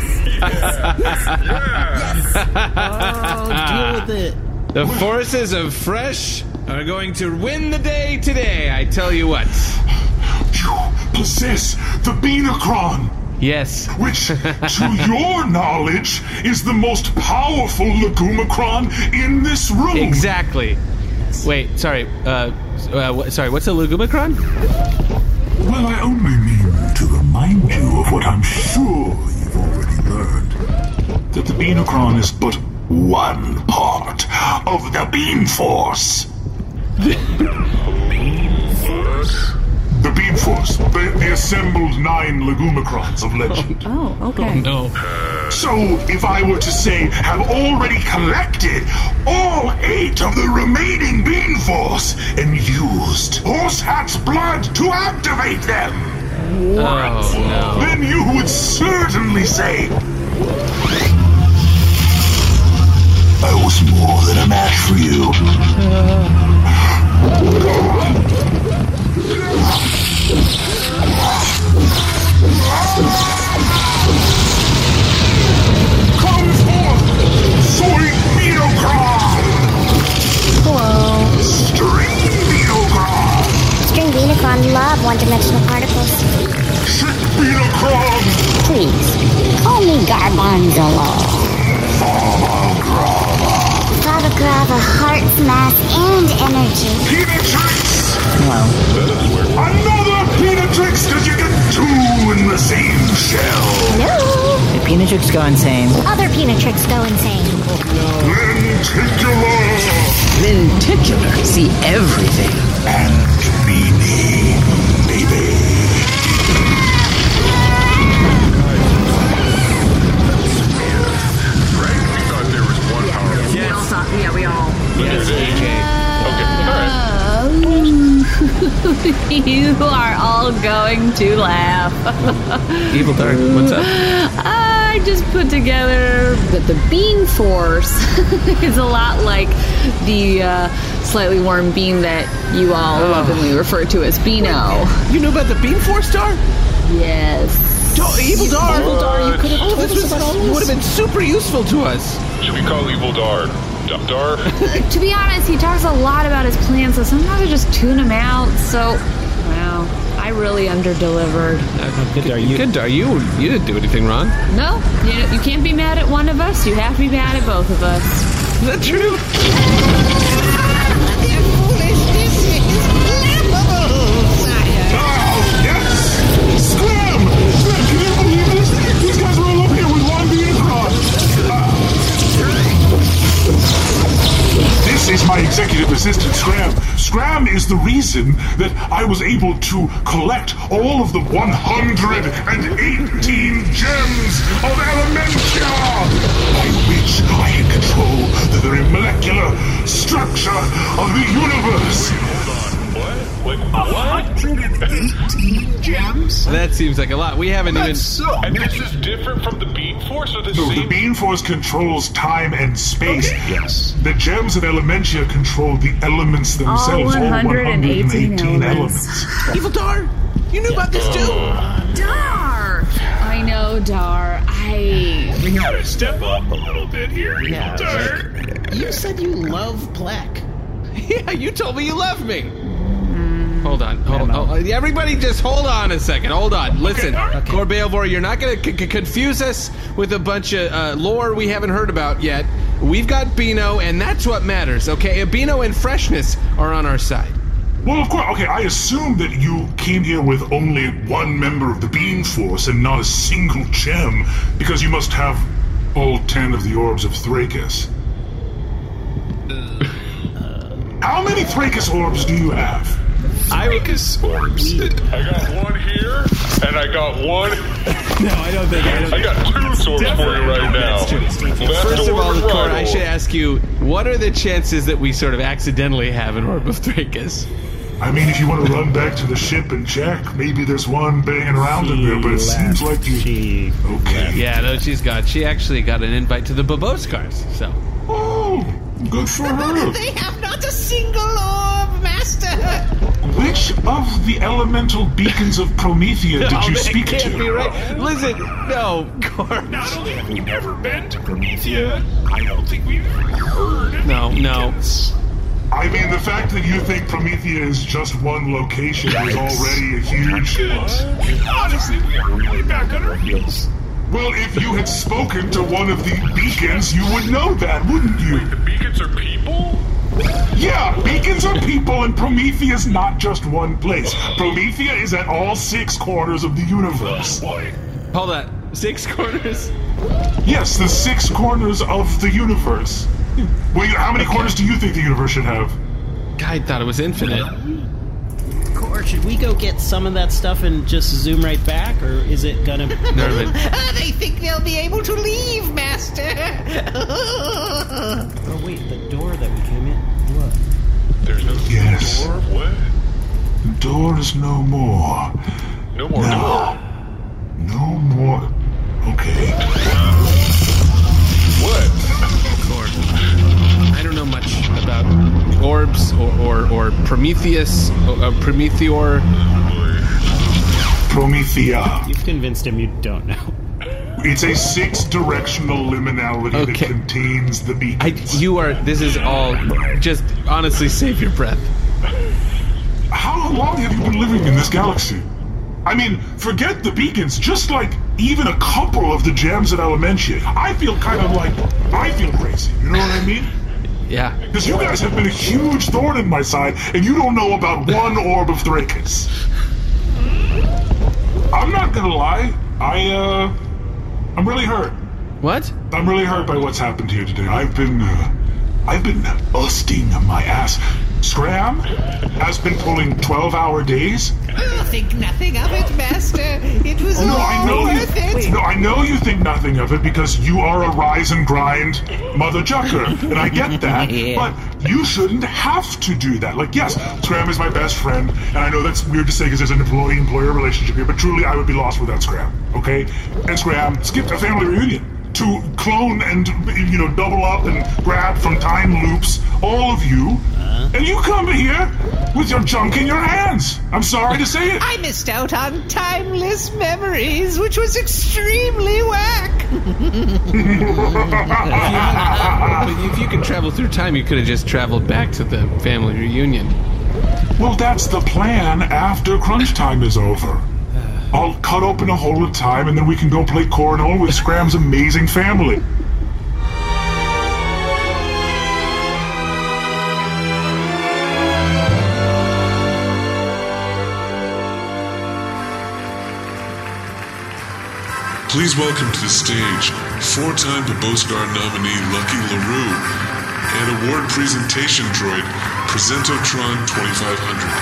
Oh, deal with it. The forces of Fresh are going to win the day today, I tell you what. You possess the Betacron! Yes. Which, to your knowledge, is the most powerful Legumacron in this room. Exactly. Wait, sorry. Uh, uh wh- sorry. What's a Legumacron? Well, I only mean to remind you of what I'm sure you've already learned. That the Betacron is but one part of the Beam Force. Beam Force? The Beam Force, the, the assembled nine Legumacrons of legend. Oh, okay. Oh, no. So, if I were to say, have already collected all eight of the remaining Beam Force and used Horsehat's blood to activate them, Oh, no. then you would certainly say I was more than a match for you. Come forth, Soy Beetlecron! Hello. String Beetlecron! String Beetlecron love one-dimensional particles. Trick Beetlecron! Please, call me Garbanzolo. Fava Grava, heart, mass, and energy. Penetrix! Hello. Another Penetrix, because you get two in the same shell. Hello. The Penetrix go insane. Other Penetrix go insane. Lenticular! Lenticular. See everything. And Beanie, baby. Right? We thought there was one power. We all thought, yeah, we all. Yes, Okay, alright. You are all going to laugh. Evil Dark, what's up? I just put together that the Beam Force is a lot like the uh, slightly warm beam that you all Oh. lovingly refer to as Beano. You knew about the Beam Force, Dar? Yes. Dar, Evil Dar! Evil Dar, you could have oh, told this us was, about all this. would have been super useful to us. Should we call Evil Dar Dar Dar? To be honest, he talks a lot about his plans, so sometimes I just tune him out. So, wow, I really underdelivered. Uh, good Dar, you, good Dar, you, you didn't do anything wrong. No, you, you can't be mad at one of us. You have to be mad at both of us. Is that true? Their foolishness is laughable, sire. Yes! Scram! Scram, can you believe this? These guys are all up here with one Beetlecron. This is my executive assistant, Scram. Scram is the reason that I was able to collect all of the one hundred eighteen gems of Elementia, by which I can control the very molecular structure of the universe. What? Like, one hundred eighteen gems? That seems like a lot. We haven't even... That's so And this is different from the Beam Force or the No, the same? Beam Force controls time and space. Okay. Yes. The gems of Elementia control the elements themselves. one hundred eighteen elements. Evil Dar, you knew about this too. Dar! I know, Dar. I... We gotta step up a little bit here, Evil Yeah, Dar. You said you love Plek. Yeah, you told me you love me. Hold on, hold on. Oh, everybody just hold on a second. Hold on. Listen, okay. Lord Balevor, you're not going to c- c- confuse us with a bunch of uh, lore we haven't heard about yet. We've got Beano, and that's what matters, okay? Beano and freshness are on our side. Well, of course. Okay, I assume that you came here with only one member of the Beam Force and not a single gem, because you must have all ten of the orbs of Thrakus. How many Thrakus orbs do you have? Thrakus orbs. I got one here, and I got one. No, I don't think I don't I got two swords for you right now. Left First of all, orb and Cor, right I orb. should ask you, what are the chances that we sort of accidentally have an Orb of Thrakus? I mean, if you want to run back to the ship and check, maybe there's one banging around in there, but it seems like you... She Okay. Yeah, no, she's got, she actually got an invite to the Boboskars, so. Oh, good for her. They have not a single orb, Master. Which of the elemental beacons of Promethea did Oh, you that speak can't to? be right. Listen, no, Cor. Not only have we never been to Promethea, I don't think we've ever heard of No, the no. beacons. I mean, the fact that you think Promethea is just one location is already a huge plus. Honestly, we are really back on our heels. Well, if you had spoken to one of the beacons, you would know that, wouldn't you? The beacons are people? Yeah, beacons are people, and Promethea is not just one place. Promethea is at all six corners of the universe. Boy, Hold on. Six corners? Yes, the six corners of the universe. Well, how many Okay. corners do you think the universe should have? I thought it was infinite. Or should we go get some of that stuff and just zoom right back, or is it gonna... Norman. Ah, they think they'll be able to leave, Master. Oh, wait, the door that we came in. What? There's no Yes. door? What? The door is no more. No more No. door. No more. Okay. What? I don't know much about orbs or, or, or Prometheus, or, uh, Prometheor. Promethea. You've convinced him you don't know. It's a six-directional liminality Okay. that contains the I, beacons. you are, this is all, just honestly save your breath. How long have you been living in this galaxy? I mean, forget the beacons, just like even a couple of the gems that I'll mention. I feel kind of like, I feel crazy, you know what I mean? Yeah. Because you guys have been a huge thorn in my side, and you don't know about one orb of Thrakus. I'm not gonna lie, I, uh, I'm really hurt. What? I'm really hurt by what's happened here today. I've been, uh, I've been busting my ass. Scram has been pulling twelve-hour days. Oh, think nothing of it, Master. It was Oh, no, all I know worth you. it. No, I know you think nothing of it because you are a rise and grind mother chucker, and I get that. Yeah. But you shouldn't have to do that. Like, yes, Scram is my best friend, and I know that's weird to say because there's an employee-employer relationship here. But truly, I would be lost without Scram. Okay? And Scram skipped a family reunion to clone and, you know, double up and grab from time loops all of you. And you come here with your junk in your hands. I'm sorry to say it. I missed out on timeless memories, which was extremely whack. If you can travel through time, you could have just traveled back to the family reunion. Well, that's the plan after crunch time is over. I'll cut open a hole of time and then we can go play cornhole with Scram's amazing family. Please welcome to the stage four-time Baboscar nominee Lucky LaRue and award presentation droid Presentotron twenty-five hundred.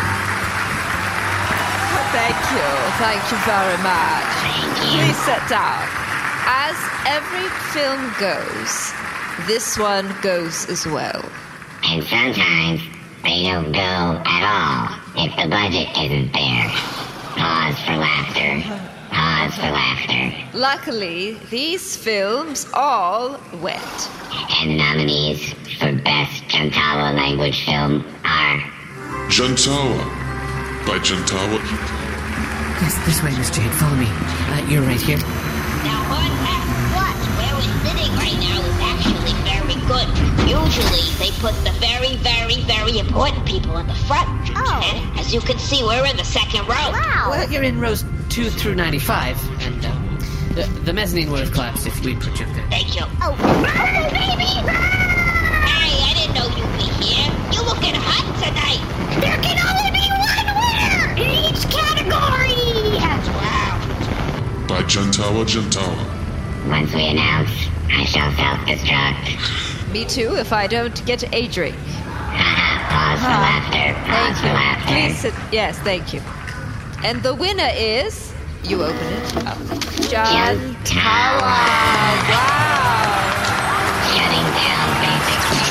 Thank you. Thank you very much. Please sit down. As every film goes, this one goes as well. And sometimes they don't go at all if the budget isn't there. Pause for laughter. Pause for laughter. Luckily, these films all went. And the nominees for Best Jantawa Language Film are... Jantawa by Jantawa. This, this way, Miss Jade. Follow me. Uh, you're right here. Now, on that watch where we're sitting right now is actually very good. Usually, they put the very, very, very important people in the front. Oh. And as you can see, we're in the second row. Wow. Well, you're in rows two through ninety-five, and uh, the, the mezzanine would have collapsed if we put you there. Thank you. Oh, oh baby! Hey, I didn't know you'd be here. You looking hot tonight. There can only be one winner in each category! Wow. By Jantawa Jantawa. Once we announce, I shall self-destruct. Me too, if I don't get a drink. Pause for laughter. Pause Thank for you. laughter. Please sit. Yes, thank you. And the winner is... You open it up. Jantawa. Wow. Shutting down basically.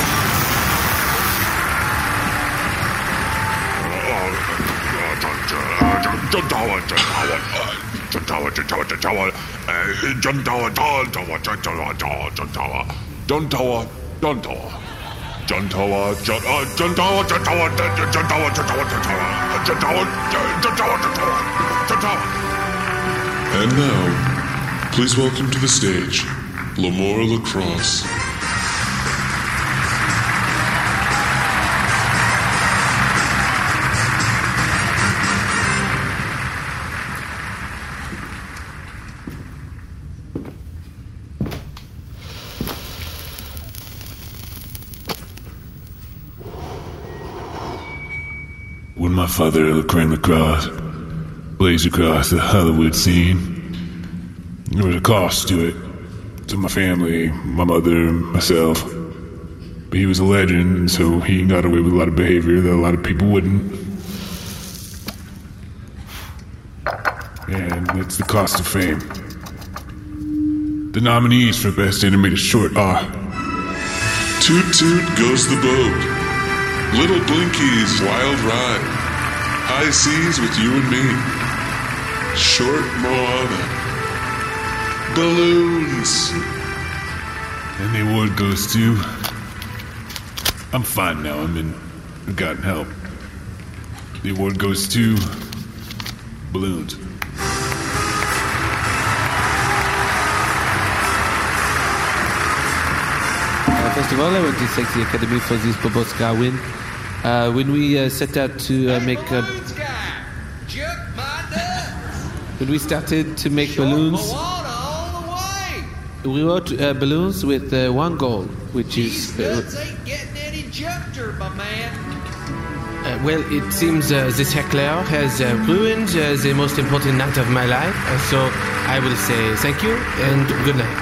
Jantawa, Jantawa, Jantawa, Jantawa, Jantawa, Jantawa, Jantawa, Jantawa, Jantawa, Jantawa, Jantawa. Jantawa, Jantawa, Jantawa, Jantawa, Jantawa, Jantawa, Jantawa, Jantawa, Jantawa, Jantawa, Jantawa. And now, please welcome to the stage Lamora Lacrosse. When my father, Crane Lacrosse, blazed across the Hollywood scene, There was a cost to it. To my family, my mother, myself. But he was a legend, so he got away with a lot of behavior that a lot of people wouldn't. And that's the cost of fame. The nominees for Best Animated Short are Toot Toot Goes the Boat, Little Blinky's Wild Ride, High Seas with You and Me, Short Moana, Balloons. And the award goes to... I'm fine now, I'm in... I've gotten help. The award goes to... Balloons. Uh, first of all, I want to thank the Academy for this Boboscar win. Uh, when we uh, set out to uh, make... Uh, when we started to make balloons... We wrote uh, balloons with uh, one goal, which is... Uh, ain't getting any juncture, my man. Uh, well, it seems uh, this heckler has uh, ruined uh, the most important night of my life, uh, so I will say thank you and good night.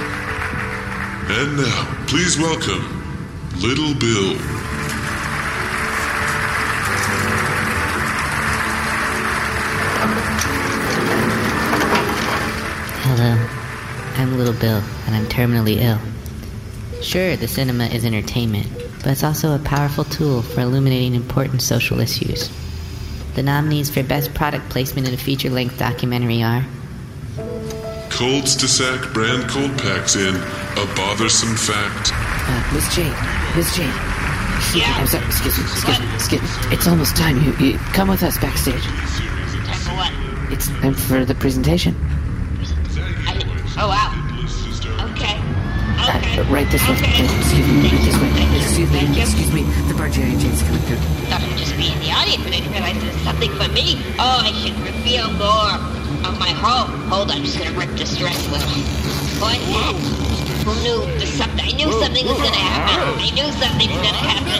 And now, please welcome Little Bill. Hello, I'm Little Bill, and I'm terminally ill. Sure, the cinema is entertainment, but it's also a powerful tool for illuminating important social issues. The nominees for Best Product Placement in a Feature-Length Documentary are Cold Stasac brand cold packs in A Bothersome Fact. Uh, Miss Jane, Miss Jane. Excuse me, I'm sorry, excuse me, excuse me, excuse me. It's almost time. You, you come with us backstage. Time for what? It's time for the presentation. I, oh, wow. Okay. Okay. Uh, right this way. Okay. Excuse me, right this way. Excuse me, excuse me. The bar Jerry Jane's coming through. Thought I'd just be in the audience, but I didn't realize it was something for me. Oh, I should reveal more of my home. Hold on, I'm just gonna rip this dress a little. What? Who knew this something? I knew something was gonna happen. I knew something was gonna happen.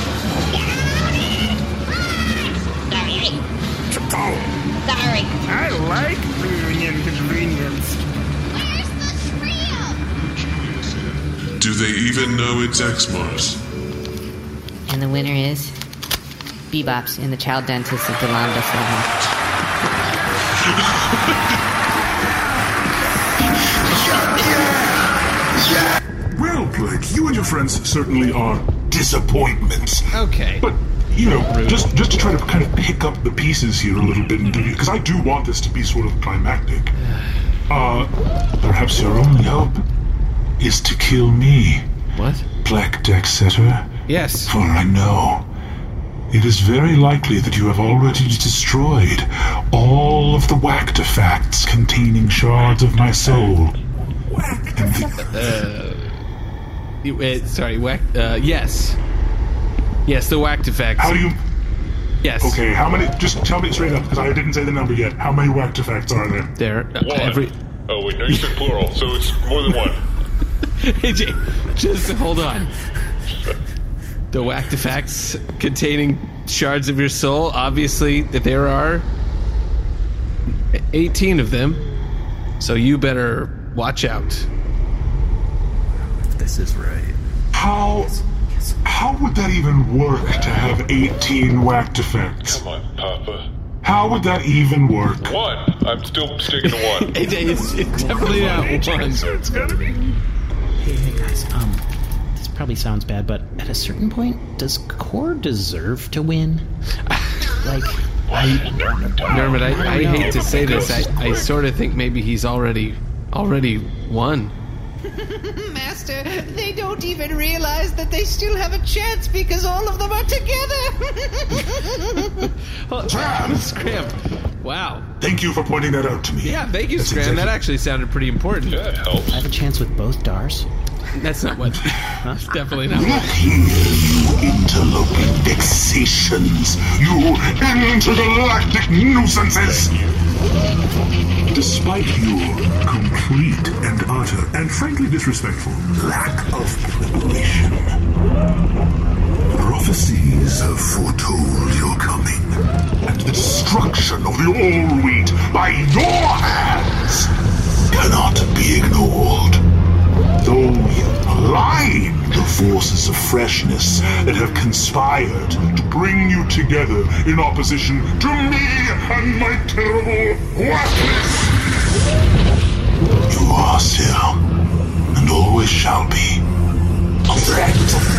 Sorry. Sorry. I like being inconvenienced. Do they even know it's X-Mars? And the winner is Bebops in the Child Dentist of the Lambda segment. Well, Blake, you and your friends certainly are disappointments. Okay. But, you know, just just to try to kind of pick up the pieces here a little bit, because I do want this to be sort of climactic. Uh, perhaps your only hope is to kill me. What? Black Deck Setter. Yes. For I know it is very likely that you have already destroyed all of the Wactifacts containing shards of my soul. And the, Uh, you- uh, sorry, whack. Uh, yes. Yes, the Wactifacts. How do you... Yes. Okay, how many... Just tell me straight up, because I didn't say the number yet. How many Wactifacts are there? There. Uh, One. every. Oh, wait, no, you said plural, so it's more than one. Hey, Jay, just hold on. The Wactifacts containing shards of your soul. Obviously, that there are eighteen of them. So you better watch out. If this is right. How... How would that even work to have eighteen Wactifacts? Come on, Papa. How would that even work? One. I'm still sticking to one. Hey, Jay, it's, it's definitely not one. It's gotta be. Hey, hey guys, um, this probably sounds bad, but at a certain point, does Core deserve to win? Like, I, Nermit, I, I hate to say this. I, I sort of think maybe he's already already won. Master, they don't even realize that they still have a chance because all of them are together. Well, Scram. Wow. Thank you for pointing that out to me. Yeah, thank you, That's Scram. exactly- That actually sounded pretty important. Yeah, it helps. I have a chance with both Dars? That's not what. That's definitely not Look what. here, you interloping vexations, you intergalactic nuisances! Despite your complete and utter, and frankly disrespectful, lack of preparation, prophecies have foretold your coming, and the destruction of the All-Wheat by your hands cannot forces of freshness that have conspired to bring you together in opposition to me and my terrible whackness. You are still, and always shall be, a threat.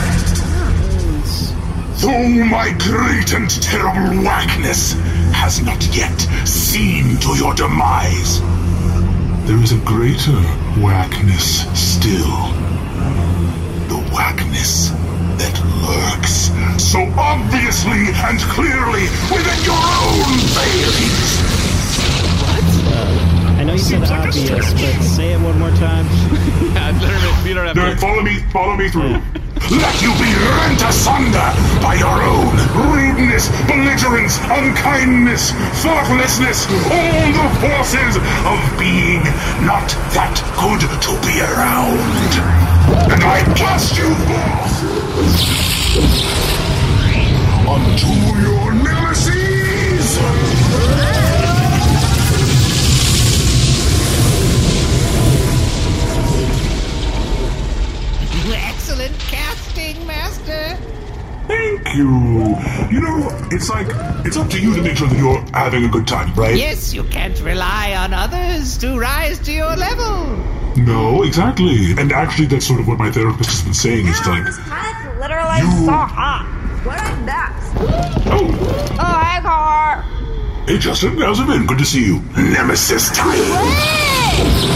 Though my great and terrible whackness has not yet seen to your demise, there is a greater whackness still. The whackness that lurks so obviously and clearly within your own veins. Uh, I know you said Seems like a obvious, stretch. but say it one more time. You don't have Then to. follow me, follow me through. Let you be rent asunder by your own rudeness, belligerence, unkindness, thoughtlessness, all the forces of being not that good to be around. And I cast you forth unto your nemesis. Excellent casting, Master. Thank you. You know, it's like, it's up to you to make sure that you're having a good time, right? Yes, you can't rely on others to rise to your level. No, exactly. And actually, that's sort of what my therapist has been saying. Is like, This planet's literally You- so hot. What is next? oh, Oh, hey, car. hey Justin, how's it been? Good to see you. Nemesis time.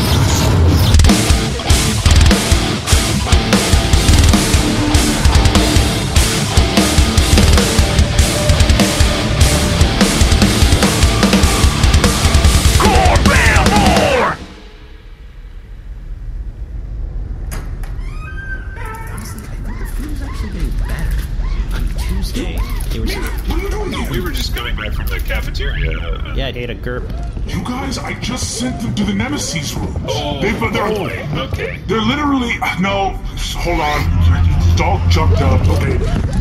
We were just coming back from the cafeteria. Yeah, I ate a GURP. You guys, I just sent them to the Nemesis rooms. Oh, They've, they're, okay. they're literally. No, hold on. It's all jumped up. Okay.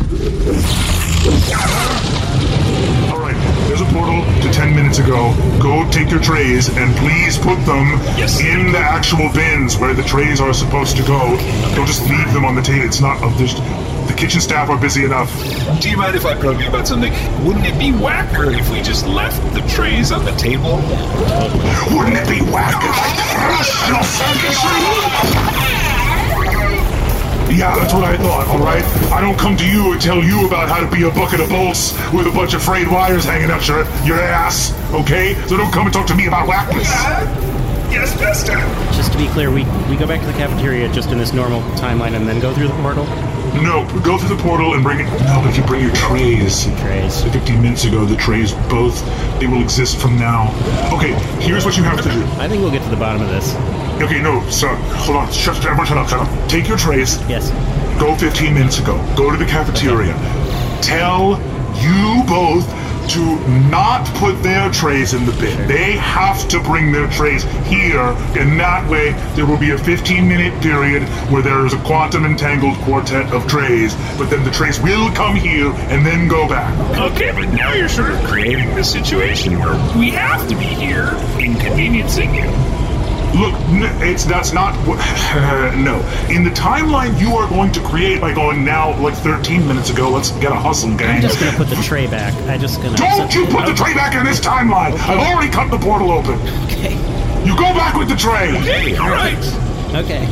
All right. There's a portal to ten minutes ago. Go take your trays and please put them Yes. in the actual bins where the trays are supposed to go. Don't just leave them on the table. It's not. There's, the kitchen staff are busy enough. Do you mind if I probe you about something? Wouldn't it be whacker if we just left the trays on the table? Wouldn't it be whack if I crushed your circuitry? Yeah, that's what I thought, alright? I don't come to you and tell you about how to be a bucket of bolts with a bunch of frayed wires hanging out your, your ass, okay? So don't come and talk to me about whackness. Yes, Master. Just to be clear, we, we go back to the cafeteria just in this normal timeline and then go through the portal? No, go through the portal and bring it. No, but if you bring your trays. Trays. fifteen minutes ago, the trays both, they will exist from now. Okay, here's what you have to do. I think we'll get to the bottom of this. Okay, no, sir, hold on. Shut, everyone shut up, shut up. Take your trays. Yes. Go fifteen minutes ago. Go to the cafeteria. Okay. Tell you both to not put their trays in the bin. Sure. They have to bring their trays here. In that way, there will be a fifteen minute period where there is a quantum entangled quartet of trays, but then the trays will come here and then go back. Okay, but now you're sort of creating this situation where we have to be here, inconveniencing you. Look, n- it's that's not what. No, in the timeline you are going to create by going now, like thirteen minutes ago. Let's get a hustle, gang. I'm just gonna put the tray back. I just gonna. Don't you put the tray back in this timeline! Okay. I've already cut the portal open. Okay. You go back with the tray. Okay, all right. Okay.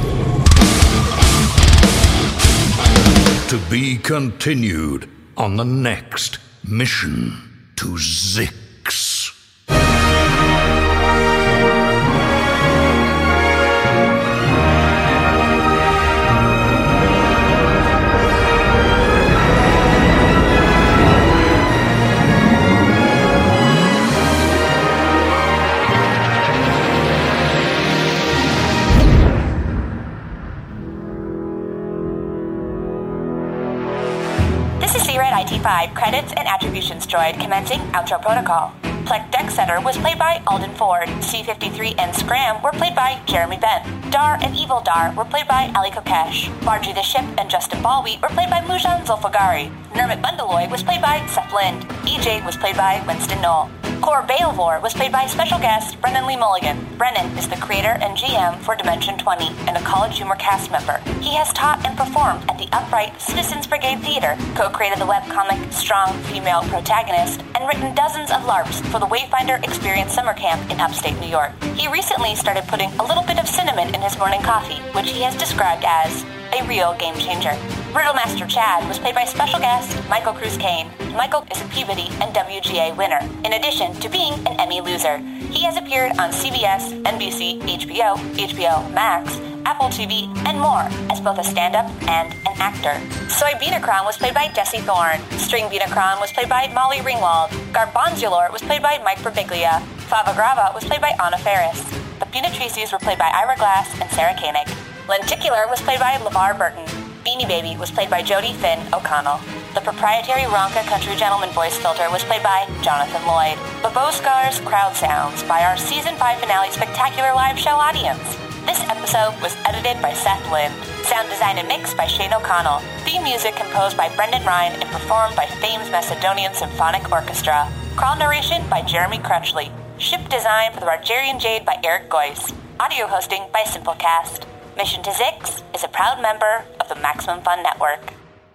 To be continued on the next mission to Zyxx. I T five credits and attributions droid commencing outro protocol. Plek Deck Setter was played by Alden Ford. C fifty-three and Scram were played by Jeremy Benn. Dar and Evil Dar were played by Ali Kokesh. Margie the Ship and Justin Ballwheat were played by Mujan Zulfagari. Nermit Bundaloy was played by Seth Lind. E J was played by Winston Knoll. Cor Baelvor was played by special guest Brendan Lee Mulligan. Brendan is the creator and G M for Dimension twenty and a College Humor cast member. He has taught and performed at the Upright Citizens Brigade Theater, co-created the webcomic Strong Female Protagonist, and written dozens of LARPs for the Wayfinder Experience Summer Camp in upstate New York. He recently started putting a little bit of cinnamon in his morning coffee, which he has described as a real game changer. Riddlemaster Chad was played by special guest Michael Cruz Kane. Michael is a Peabody and W G A winner, in addition to being an Emmy loser. He has appeared on C B S, N B C, H B O, H B O Max, Apple T V, and more as both a stand-up and an actor. Soy Beanacron was played by Jesse Thorne. String Beanacron was played by Molly Ringwald. Garbanzulor was played by Mike Birbiglia. Fava Grava was played by Anna Faris. The Peanatrices were played by Ira Glass and Sarah Koenig. Lenticular was played by LeVar Burton. Beanie Baby was played by Jodie Finn O'Connell. The proprietary Ronca Country Gentleman voice filter was played by Jonathan Lloyd. Baboscar's Crowd Sounds by our Season five finale spectacular live show audience. This episode was edited by Seth Lind. Sound design and mix by Shane O'Connell. Theme music composed by Brendan Ryan and performed by Thames Macedonian Symphonic Orchestra. Crawl narration by Jeremy Crutchley. Ship design for the Rogerian Jade by Eric Goyce. Audio hosting by Simplecast. Mission to Zix is a proud member of the Maximum Fun Network.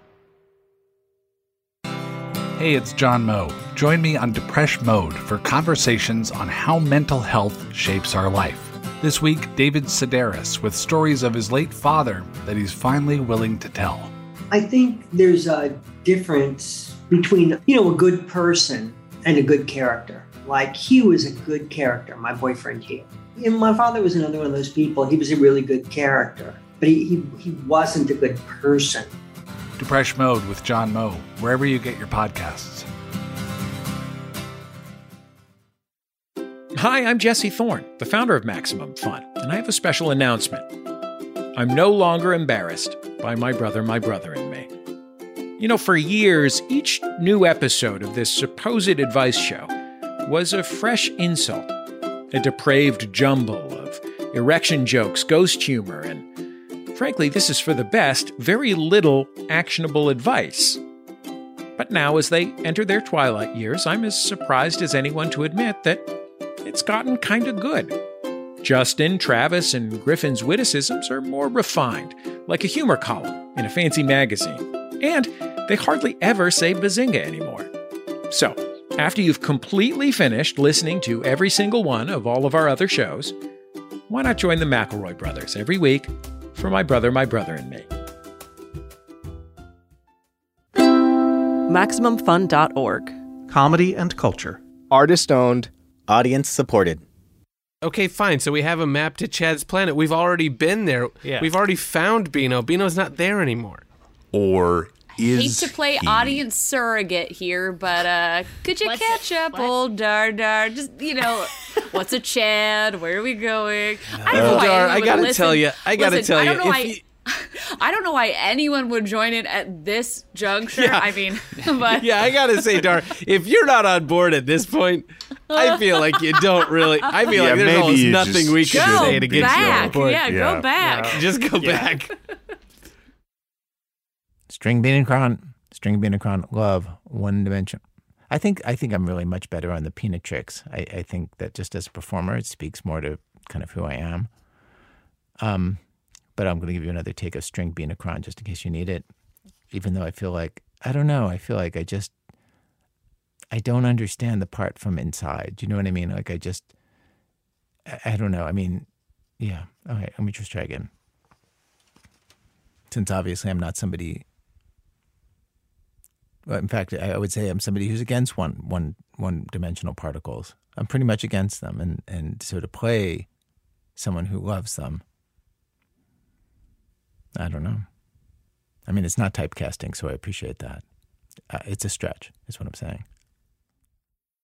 Hey, it's John Moe. Join me on Depresh Mode for conversations on how mental health shapes our life. This week, David Sedaris with stories of his late father that he's finally willing to tell. I think there's a difference between, you know, a good person and a good character. Like, Hugh is a good character, my boyfriend Hugh. And my father was another one of those people. He was a really good character, but he, he, he wasn't a good person. Depresh Mode with John Moe, wherever you get your podcasts. Hi, I'm Jesse Thorne, the founder of Maximum Fun, and I have a special announcement. I'm no longer embarrassed by my brother, my brother, and me. You know, for years, each new episode of this supposed advice show was a fresh insult, a depraved jumble of erection jokes, ghost humor, and frankly, this is for the best, very little actionable advice. But now, as they enter their twilight years, I'm as surprised as anyone to admit that it's gotten kind of good. Justin, Travis, and Griffin's witticisms are more refined, like a humor column in a fancy magazine. And they hardly ever say bazinga anymore. So, after you've completely finished listening to every single one of all of our other shows, why not join the McElroy brothers every week for My Brother, My Brother, and Me? Maximum Fun dot org. Comedy and culture. Artist-owned. Audience supported. Okay, fine. So we have a map to Chad's planet. We've already been there. Yeah. We've already found Beano. Beano's not there anymore. Or is Hate to play he? audience surrogate here, but uh, could you What's catch it? up, What? old Dar Dar? Just, you know, what's a Chad? Where are we going? I don't Uh, know why Dar, anyone I would gotta listen. tell you, I gotta Listen, tell I you, don't know if why. you- I don't know why anyone would join it at this juncture. Yeah. I mean, but Yeah, I gotta say, Dar, if you're not on board at this point, I feel like you don't really. I feel Yeah, like there's maybe almost you nothing just we can go say to get you on back. board. Yeah, Yeah. go back. Yeah. Just go Yeah. back. String Beanacron, String Beanacron, love, one dimension. I think I think I'm really much better on the Peanatrix. I, I think that just as a performer, it speaks more to kind of who I am. Um, but I'm going to give you another take of String Beanacron just in case you need it. Even though I feel like, I don't know, I feel like I just, I don't understand the part from inside. Do you know what I mean? Like I just, I, I don't know. I mean, yeah. All right, let me just try again. Since obviously I'm not somebody. Well, in fact, I would say I'm somebody who's against one, one, one-dimensional particles. I'm pretty much against them, and and so to play someone who loves them, I don't know. I mean, it's not typecasting, so I appreciate that. Uh, it's a stretch, is what I'm saying.